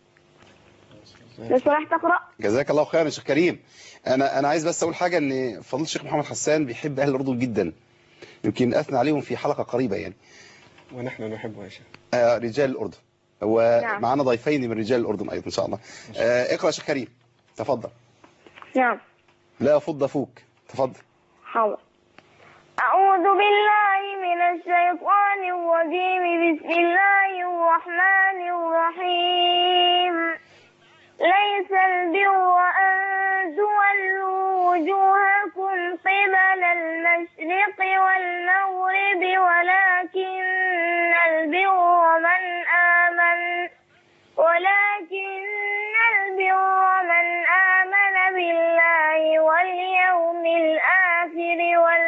لو سمحت أقرأ. جزاك الله خيرا يا شيخ كريم. أنا أنا عايز بس أقول حاجة، إن فضيلة الشيخ محمد حسان بيحب أهل الأردن جدا، يمكن أثنى عليهم في حلقة قريبة يعني. ونحن نحبه يا شيخ. آه رجال الأردن، ومعنا نعم. ضيفين من رجال الأردن أيضا إن شاء الله. آه اقرأ يا شيخ كريم، تفضل. نعم. لا فض فوك، تفضل. حاضر. أعوذ بالله من الشيطان الرجيم. بسم الله الرحمن الرحيم. ليس البر أن تولوا وجوهكم قبل المشرق والمغرب ولكن البر من آمن ولكن البر من آمن بالله واليوم الآخر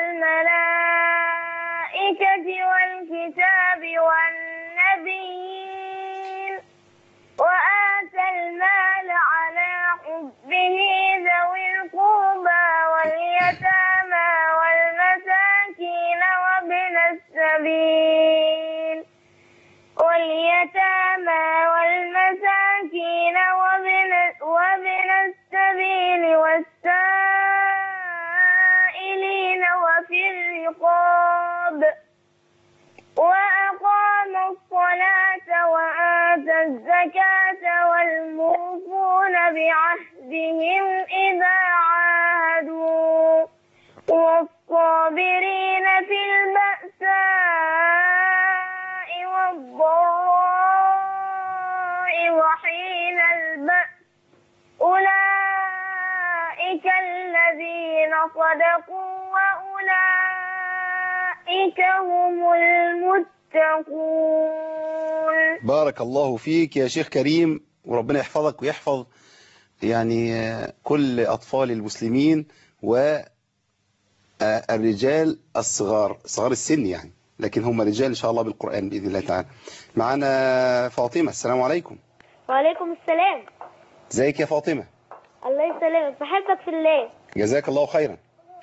والملائكة والكتاب والنبيين وآتى المال على حبه ذوي القربى واليتامى والمساكين وابن السبيل واليتامى والمساكين وابن وابن السبيل والسائلين وفي الرقاب وأقام الصلاة وآتى الزكاة والموفون بعهدهم إذا عاهدوا والصابرين في البأساء والضراء وحين البأس أولئك الذين صدقوا وأولئك هم المتقون. بارك الله فيك يا شيخ كريم، وربنا يحفظك ويحفظ يعني كل أطفال المسلمين والرجال الصغار صغار السن يعني، لكن هم رجال إن شاء الله بالقرآن بإذن الله تعالى. معنا فاطمة، السلام عليكم. وعليكم السلام. ازيك يا فاطمة؟ الله يسلمك، بحبك في الله. جزاك الله خيرا.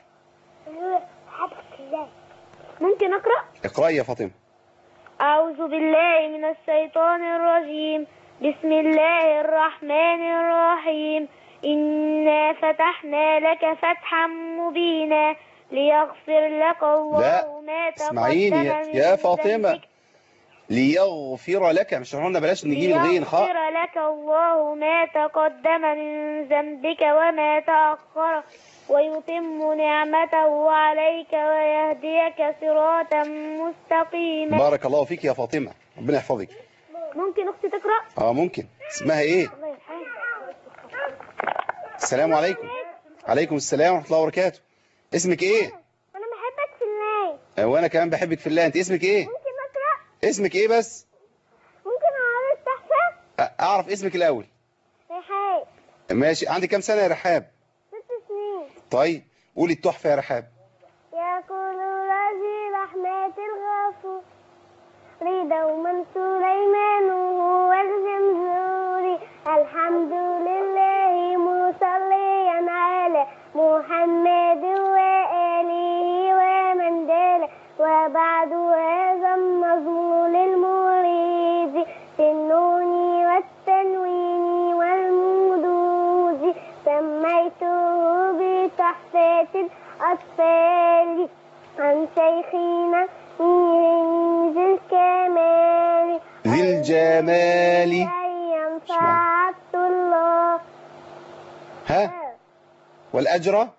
بحبك في الله. ممكن أقرأ؟ اقرأي يا فاطمة. أعوذ بالله من الشيطان الرجيم. بسم الله الرحمن الرحيم. إنا فتحنا لك فتحا مبينا ليغفر لك الله لا ما تقدم اسمعيني يا, من يا فاطمة، ذنبك. ليغفر لك، مش قلنا بلاش نجيب الغين خاء. ليغفر لك الله ما تقدم من ذنبك وما تأخر ويتم نعمته عليك ويهديك صراطا مستقيما. بارك الله فيك يا فاطمة، ربنا يحفظك. ممكن أختي تقرأ؟ اه ممكن. اسمها ايه؟ السلام عليكم. عليكم السلام ورحمة الله وبركاته. اسمك ايه؟ أنا بحبك في الله. وانا كمان بحبك في الله. انت اسمك ايه؟ ممكن أقرأ؟ اسمك ايه بس؟ ممكن أعرف تحفة؟ اعرف اسمك الاول. رحاب. ماشي. عندك كام سنة يا رحاب؟ ست سنين. طيب قولي التحفة يا رحاب. يقول الذي رحمة الغفور دوما سليمان هو الجمهوري الحمد لله مصليا على محمد وآله ومن دال وبعد هذا النظم للمريد في النون والتنوين والمدود سميته بتحفة الأطفال عن شيخنا ذي الكمال ذي الجمال ينفع عبد الله. ها والأجر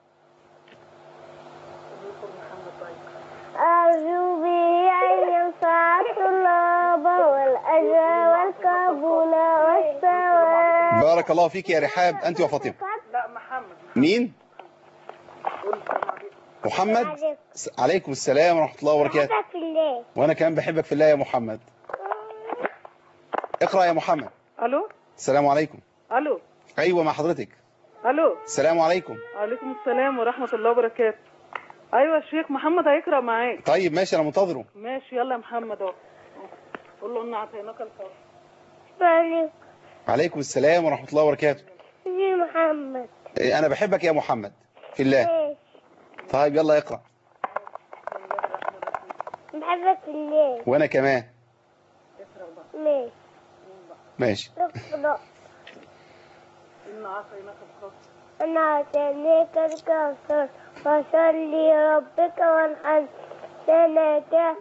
أرجو به أن ينفع الطلاب والأجر والقبول والثواب. بارك الله فيك يا رحاب. أنت وفاطمة. لا محمد. مين؟ محمد. عليكم السلام ورحمة الله وبركاته. بحبك في الله. وأنا كمان بحبك في الله يا محمد. اقرأ يا محمد. الو. السلام عليكم. الو. أيوة مع حضرتك. الو. السلام عليكم. وعليكم السلام ورحمة الله وبركاته. ايوه الشيخ محمد هيقرأ معاك. طيب ماشي أنا منتظره. ماشي يلا يا محمد اهو. قول له إن أعطيناك الفضل. عليكم. عليكم السلام ورحمة الله وبركاته. يا محمد. أنا بحبك يا محمد في الله. ماشي. طيب يلا اقرأ. بحبك في الله. وأنا كمان. ماشي. ماشي. اقرأ. إن أعطيناك الفضل. أنا أعطيناك الكوثر فصل لربك وانحر سنك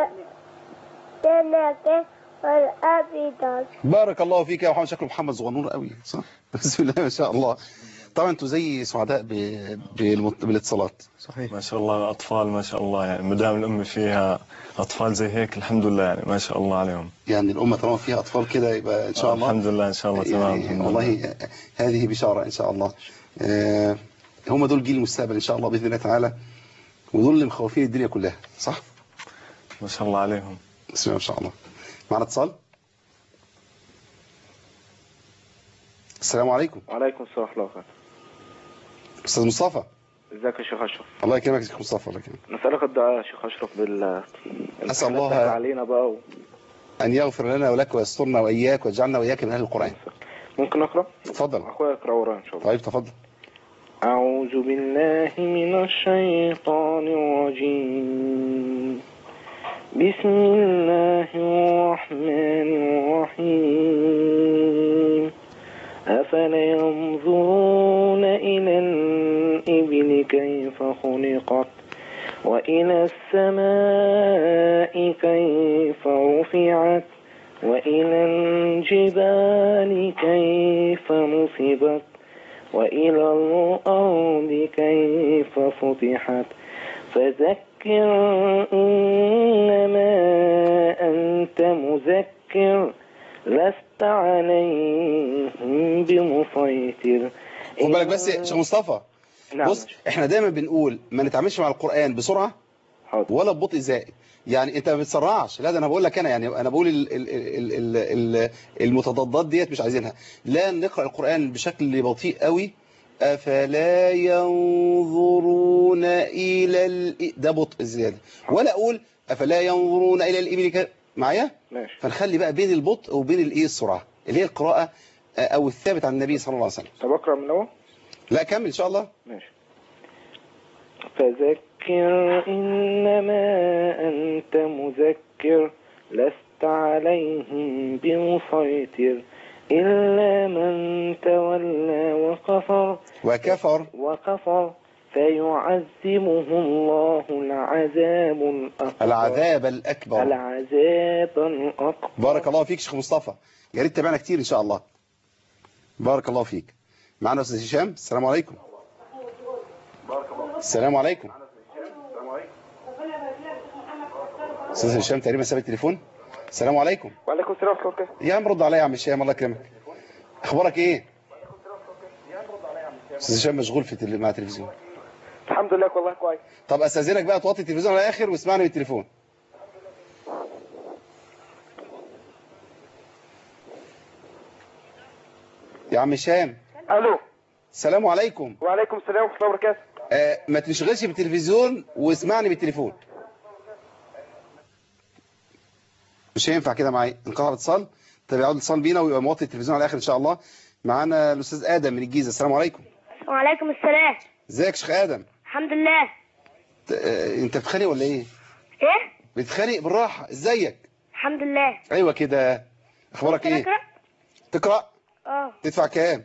سنك والأبيض. بارك الله فيك يا محمد. شكله محمد صغنون قوي صح؟ بسم الله ما شاء الله. طبعا انتوا زي سعداء بالاتصالات. صحيح ما شاء الله. اطفال ما شاء الله يعني مدام الام فيها اطفال زي هيك الحمد لله يعني ما شاء الله عليهم. يعني الامه طالما فيها اطفال كده يبقى ان شاء الله الحمد لله ان شاء الله تمام. يعني والله هذه بشاره ان شاء الله. آه هم دول جيل المستقبل ان شاء الله باذن الله تعالى، ودول اللي مخوفين الدنيا كلها صح؟ ما شاء الله عليهم. بسم الله ما شاء الله. معنا اتصال. السلام عليكم. وعليكم السلام ورحمه الله وبركاته. استاذ مصطفى. ازيك يا شيخ اشرف؟ الله يكرمك يا شيخ مصطفى. الله يكرمك. نسالك الدعاء يا شيخ اشرف بال اسال الله علينا بقى و... ان يغفر لنا ولك ويسترنا واياك ويجعلنا واياك من اهل القران. ممكن اقرا؟ اتفضل. اخويا اقرا ورايا ان شاء الله. طيب تفضل. اعوذ بالله من الشيطان الرجيم. بسم الله الرحمن الرحيم. أفلا ينظرون إلى الإبل كيف خلقت وإلى السماء كيف رفعت وإلى الجبال كيف نصبت وإلى الأرض كيف فتحت فذكر إنما أنت مذكر لست عليهم بمسيطر. خد بالك بس يا شيخ مصطفى. نعم. بص احنا دايما بنقول ما نتعاملش مع القرآن بسرعة حاضر. ولا ببطء زائد. يعني انت ما بتسرعش. لا ده انا بقول لك انا يعني انا بقول ال ال ال ال المتضادات ديت مش عايزينها. لا نقرأ القرآن بشكل بطيء قوي. أفلا ينظرون إلى ال... ده بطء زيادة. ولا أقول أفلا ينظرون إلى الإبل ك... معايا؟ ماشي. فنخلي بقى بين البطء وبين الايه السرعة اللي هي القراءة أو الثابت عن النبي صلى الله عليه وسلم. طب أقرأ من الأول؟ لا كمل إن شاء الله. ماشي. فذكر إنما أنت مذكر لست عليهم بمسيطر إلا من تولى وكفر وكفر وكفر فيعذبه الله العذاب الأكبر العذاب الأكبر العذاب الأكبر. بارك الله فيك شيخ مصطفى، يا ريت تتابعنا كتير إن شاء الله. بارك الله فيك. معنا أستاذ هشام. السلام عليكم. السلام عليكم. أستاذ هشام تقريبا ساب التليفون. السلام عليكم. وعليكم السلام ورحمة الله. يا عم رد عليا يا عم هشام الله يكرمك. أخبارك إيه؟ أستاذ هشام مشغول في تل... مع التلفزيون. الحمد لله والله كويس. طب أستاذنك بقى توطي التلفزيون على الآخر واسمعني بالتليفون. يا عم هشام. الو. السلام عليكم. وعليكم السلام ورحمه الله وبركاته. آه ما تشغلش بالتلفزيون واسمعني بالتليفون. مش هينفع كده معايا، انقطع الاتصال. طب يعود الاتصال بينا ويبقى موطي التلفزيون على الاخر ان شاء الله. معانا الاستاذ ادم من الجيزه. السلام عليكم. وعليكم السلام. ازيك يا شيخ ادم؟ الحمد لله. آه انت بتخانق ولا ايه؟ ايه؟ بتخانق بالراحه. ازيك؟ الحمد لله. ايوه كده. اخبارك ايه؟ تقرأ؟ تقرا؟ اه. تدفع كام؟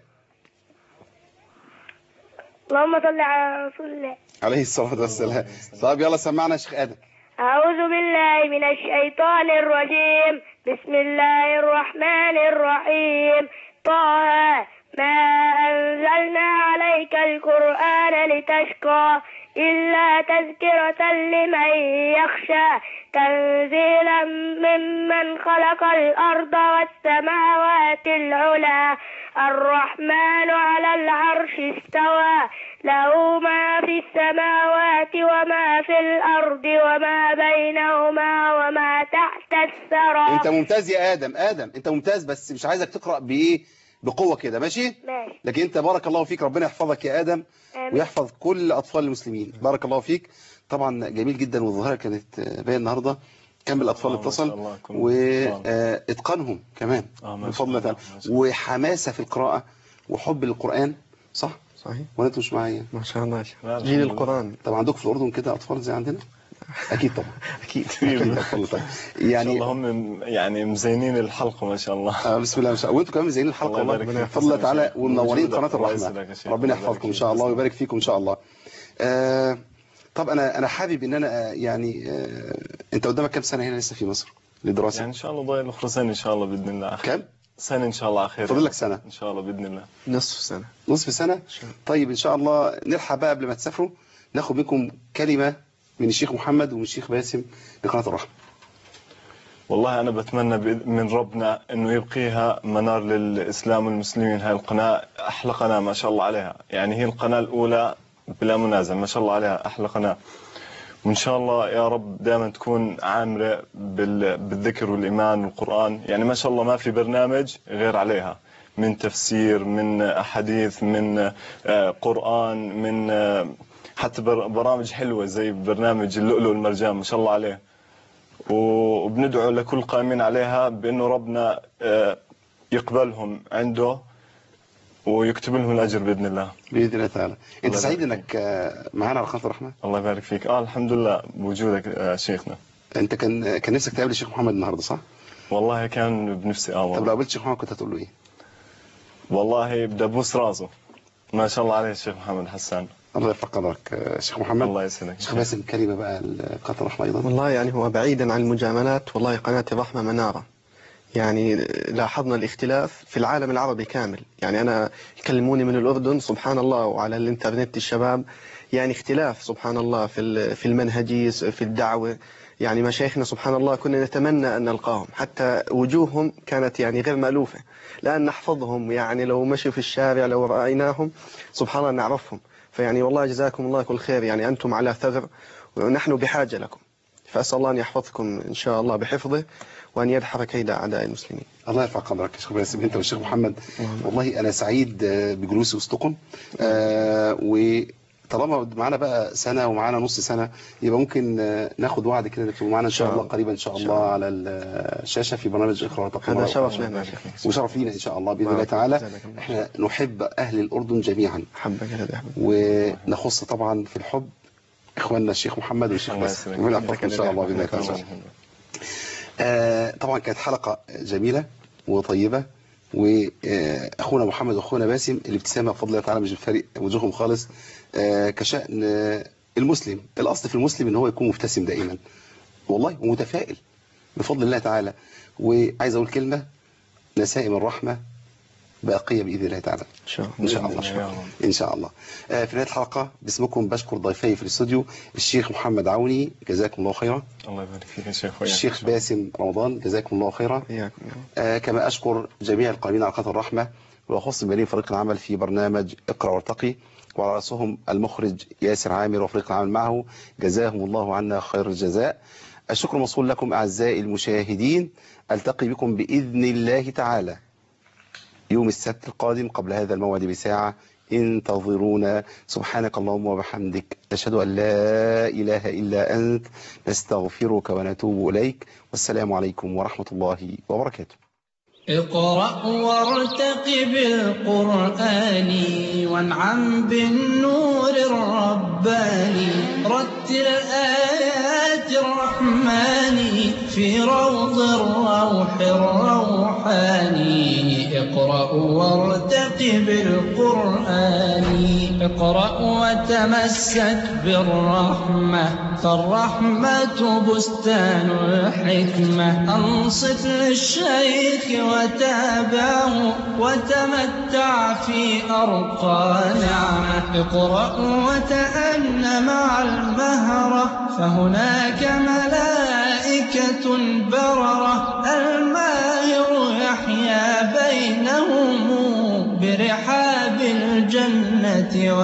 اللهم صل على رسول الله عليه الصلاه والسلام. طب يلا سمعنا يا شيخ ادم. أعوذ بالله من الشيطان الرجيم. بسم الله الرحمن الرحيم. طه ما أنزلنا عليك القرآن لتشقى إلا تذكرة لمن يخشى تنزيلا ممن خلق الأرض والسماوات العلى الرحمن على العرش استوى له ما في السماوات وما في الأرض وما بينهما وما تحت الثرى. انت ممتاز يا آدم. آدم انت ممتاز، بس مش عايزك تقرأ بإيه بقوة كده. ماشي؟ ماشي. لكن انت بارك الله فيك، ربنا يحفظك يا آدم. آمين. ويحفظ كل أطفال المسلمين. بارك الله فيك. طبعا جميل جدا، والظاهرة كانت باين النهاردة كم الأطفال اتصل وإتقانهم كمان بفضل الله تعالى، وحماسة في القراءة وحب للقرآن. صح؟ صحيح. ولا انتوا مش معايا؟ ما شاء الله جيل القرآن. طبعا عندكم في الأردن كده أطفال زي عندنا؟ أكيد طبعا. أكيد. أكيد أطفال. طيب يعني ما شاء الله هم يعني مزينين الحلقة ما شاء الله. آه بسم الله ما شاء الله. وانتوا كمان مزينين الحلقة والله بفضل الله تعالى، ومنورين قناة الرحمة. ربنا يحفظكم إن شاء الله ويبارك فيكم إن شاء الله. آه طب أنا أنا حابب إن أنا يعني آه أنت قدامك كم سنة هنا لسه في مصر للدراسة؟ يعني إن شاء الله ضايل أخرى سنة إن شاء الله بإذن الله. كم؟ سنة إن شاء الله أخير. فاضل لك سنة؟ إن شاء الله بإذن الله. نصف سنة. نصف سنة؟ طيب إن شاء الله نلحق بقى قبل ما تسافروا ناخد منكم كلمة من الشيخ محمد ومن الشيخ باسم لقناة الرحمة. والله أنا بتمنى من ربنا إنه يبقيها منار للإسلام والمسلمين. هاي القناة أحلى قناة ما شاء الله عليها، يعني هي القناة الأولى بلا منازع ما شاء الله عليها، أحلى قناة. وإن شاء الله يا رب دائما تكون عامرة بالذكر والإيمان والقرآن. يعني ما شاء الله ما في برنامج غير عليها، من تفسير، من أحاديث، من قرآن، من حتى برامج حلوة زي برنامج اللؤلؤ والمرجان ما شاء الله عليه. وبندعو لكل قائمين عليها بأنه ربنا يقبلهم عنده ويكتب لهم الأجر بإذن الله. بإذن الله تعالى. أنت سعيد أنك معنا على قناة الرحمة؟ الله يبارك فيك. آه الحمد لله بوجودك شيخنا. أنت كان كان نفسك تقابل الشيخ محمد النهاردة صح؟ والله كان بنفسي آه والله. طب لو قابلت الشيخ محمد كنت هتقول له إيه؟ والله بدي أبوس راسه. ما شاء الله عليه الشيخ محمد حسان. الله يرفع قدرك شيخ محمد. الله يسلمك. شيخ باسم كلمة بقى لقناة الرحمة أيضا. والله يعني هو بعيدا عن المجاملات، والله قناة الرحمة منارة. يعني لاحظنا الاختلاف في العالم العربي كامل. يعني أنا يكلموني من الأردن سبحان الله، وعلى الإنترنت الشباب يعني اختلاف سبحان الله في في المنهجي في الدعوة. يعني مشايخنا سبحان الله كنا نتمنى أن نلقاهم، حتى وجوههم كانت يعني غير مألوفة، لأن نحفظهم يعني لو مشوا في الشارع لو رأيناهم سبحان الله نعرفهم. فيعني والله جزاكم الله كل خير، يعني أنتم على ثغر ونحن بحاجة لكم. فأسأل الله أن يحفظكم إن شاء الله بحفظه، وأن يدحر كيد أعداء المسلمين. الله يرفع قدرك يا شيخ باسم أنت والشيخ محمد. والله أنا سعيد بجلوسي وسطكم. آه طالما معانا بقى سنة ومعانا نص سنة يبقى ممكن ناخد وعد كده نكتبه معانا إن شاء الله قريبا إن شاء الله على الشاشة في برنامج اقرأ وارتقي. هذا شرف لنا وشرف لينا إن شاء الله بإذن الله تعالى. إحنا نحب أهل الأردن جميعا ونخص طبعا في الحب إخواننا الشيخ محمد والشيخ باسم ونحفظ إن شاء الله بإذن الله تعالى. آه طبعا كانت حلقة جميلة وطيبة، واخونا محمد واخونا باسم الابتسامه بفضل الله تعالى مش بفارق وجوههم خالص. آه كشأن آه المسلم، الاصل في المسلم ان هو يكون مبتسم دائما والله ومتفائل بفضل الله تعالى. وعايز اقول كلمه، نسائم الرحمه باقيه باذن الله تعالى ان شاء الله ان شاء الله, إن شاء الله. آه في نهايه الحلقه باسمكم بشكر ضيفي في الاستوديو الشيخ محمد عوني جزاكم الله خيرا. الله يبارك فيك يا شيخ. الشيخ باسم رمضان جزاكم الله خيرا. آه كما اشكر جميع القائمين على قناه الرحمه، واخص بين فريق العمل في برنامج اقرأ وارتقي، وعلى راسهم المخرج ياسر عامر وفريق العمل معه جزاهم الله عنا خير الجزاء. الشكر موصول لكم اعزائي المشاهدين. التقي بكم باذن الله تعالى يوم السبت القادم قبل هذا الموعد بساعة. انتظرونا. سبحانك اللهم وبحمدك نشهد أن لا إله إلا أنت نستغفرك ونتوب إليك. والسلام عليكم ورحمة الله وبركاته. اقرأ وارتقب بالقرآن وانعم بالنور الرباني، رتل آيات الرحمن في روض الروح الروحاني. اقرأ وارتقب بالقرآن، اقرأ وتمسك بالرحمة، فالرحمة بستان الحكمة. أنصت للشيخ وتابعه وتمتع في أرقى نعمة. اقرأ وتأن مع المهرة، فهناك ملائكة بررة. الماهر يحيا بينهم برحاب الجنة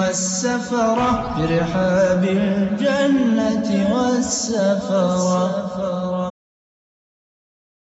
والسفرة، برحاب الجنة والسفرة.